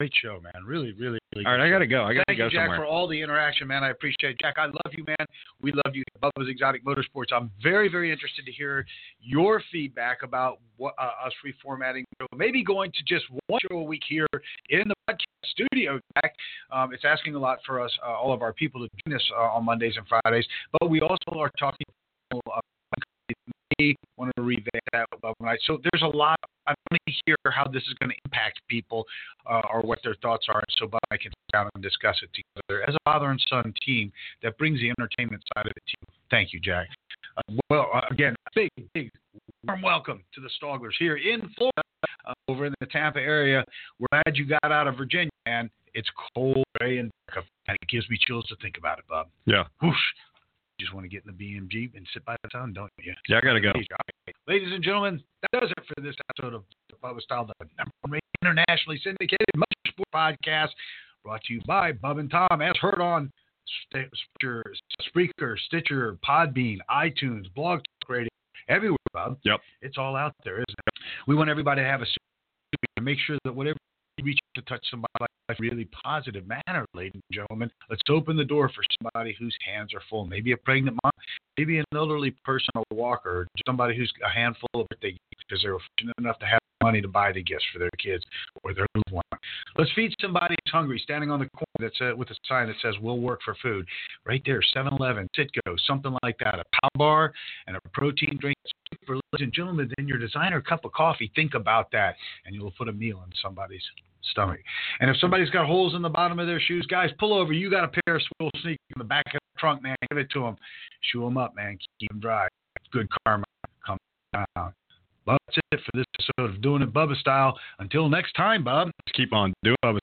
Great show, man. Really, really, really. All right, I got to go. I got to Thank go you, Jack, somewhere. for all the interaction, man. I appreciate it. Jack, I love you, man. We love you. Bubba's Exotic Motorsports. I'm very, very interested to hear your feedback about what, uh, us reformatting. Maybe going to just one show a week here in the podcast studio, Jack. Um, it's asking a lot for us, uh, all of our people, to join us uh, on Mondays and Fridays. But we also are talking to people, uh, may want to revamp that. So there's a lot. I want to hear how this is going to impact people uh, or what their thoughts are, so Bob and I can sit down and discuss it together as a father and son team that brings the entertainment side of it to you. Thank you, Jack. Uh, well, uh, again, big, big, warm welcome to the Stogglers here in Florida, uh, over in the Tampa area. We're glad you got out of Virginia, man. It's cold, gray, and dark, and it gives me chills to think about it, Bob. Yeah. Whoosh. Just want to get in the B M G and sit by the sun, don't you? Yeah, I got to go. Ladies and gentlemen, that does it for this episode of the Bubba Style, the number one internationally syndicated motorsport podcast, brought to you by Bub and Tom, as heard on Stitcher, Spreaker, Stitcher, Podbean, iTunes, Blog Talk Radio, everywhere, Bub. Yep. It's all out there, isn't it? We want everybody to have a to make sure that whatever you reach to touch somebody like a really positive manner, ladies and gentlemen. Let's open the door for somebody whose hands are full. Maybe a pregnant mom, maybe an elderly person on a walker, or somebody who's a handful of birthday gifts because they're fortunate enough to have money to buy the gifts for their kids or their loved one. Let's feed somebody who's hungry, standing on the corner that's uh, with a sign that says "We'll work for food." Right there, seven eleven, Citgo, something like that, a power bar and a protein drink. For ladies and gentlemen, then your designer cup of coffee. Think about that, and you'll put a meal in somebody's stomach. And if somebody's got holes in the bottom of their shoes, guys, pull over. You got a pair of swivel sneakers in the back of the trunk, man. Give it to them. Shoe them up, man. Keep them dry. Good karma comes down. But that's it for this episode of Doing It Bubba Style. Until next time, Bob. Keep on doing Bubba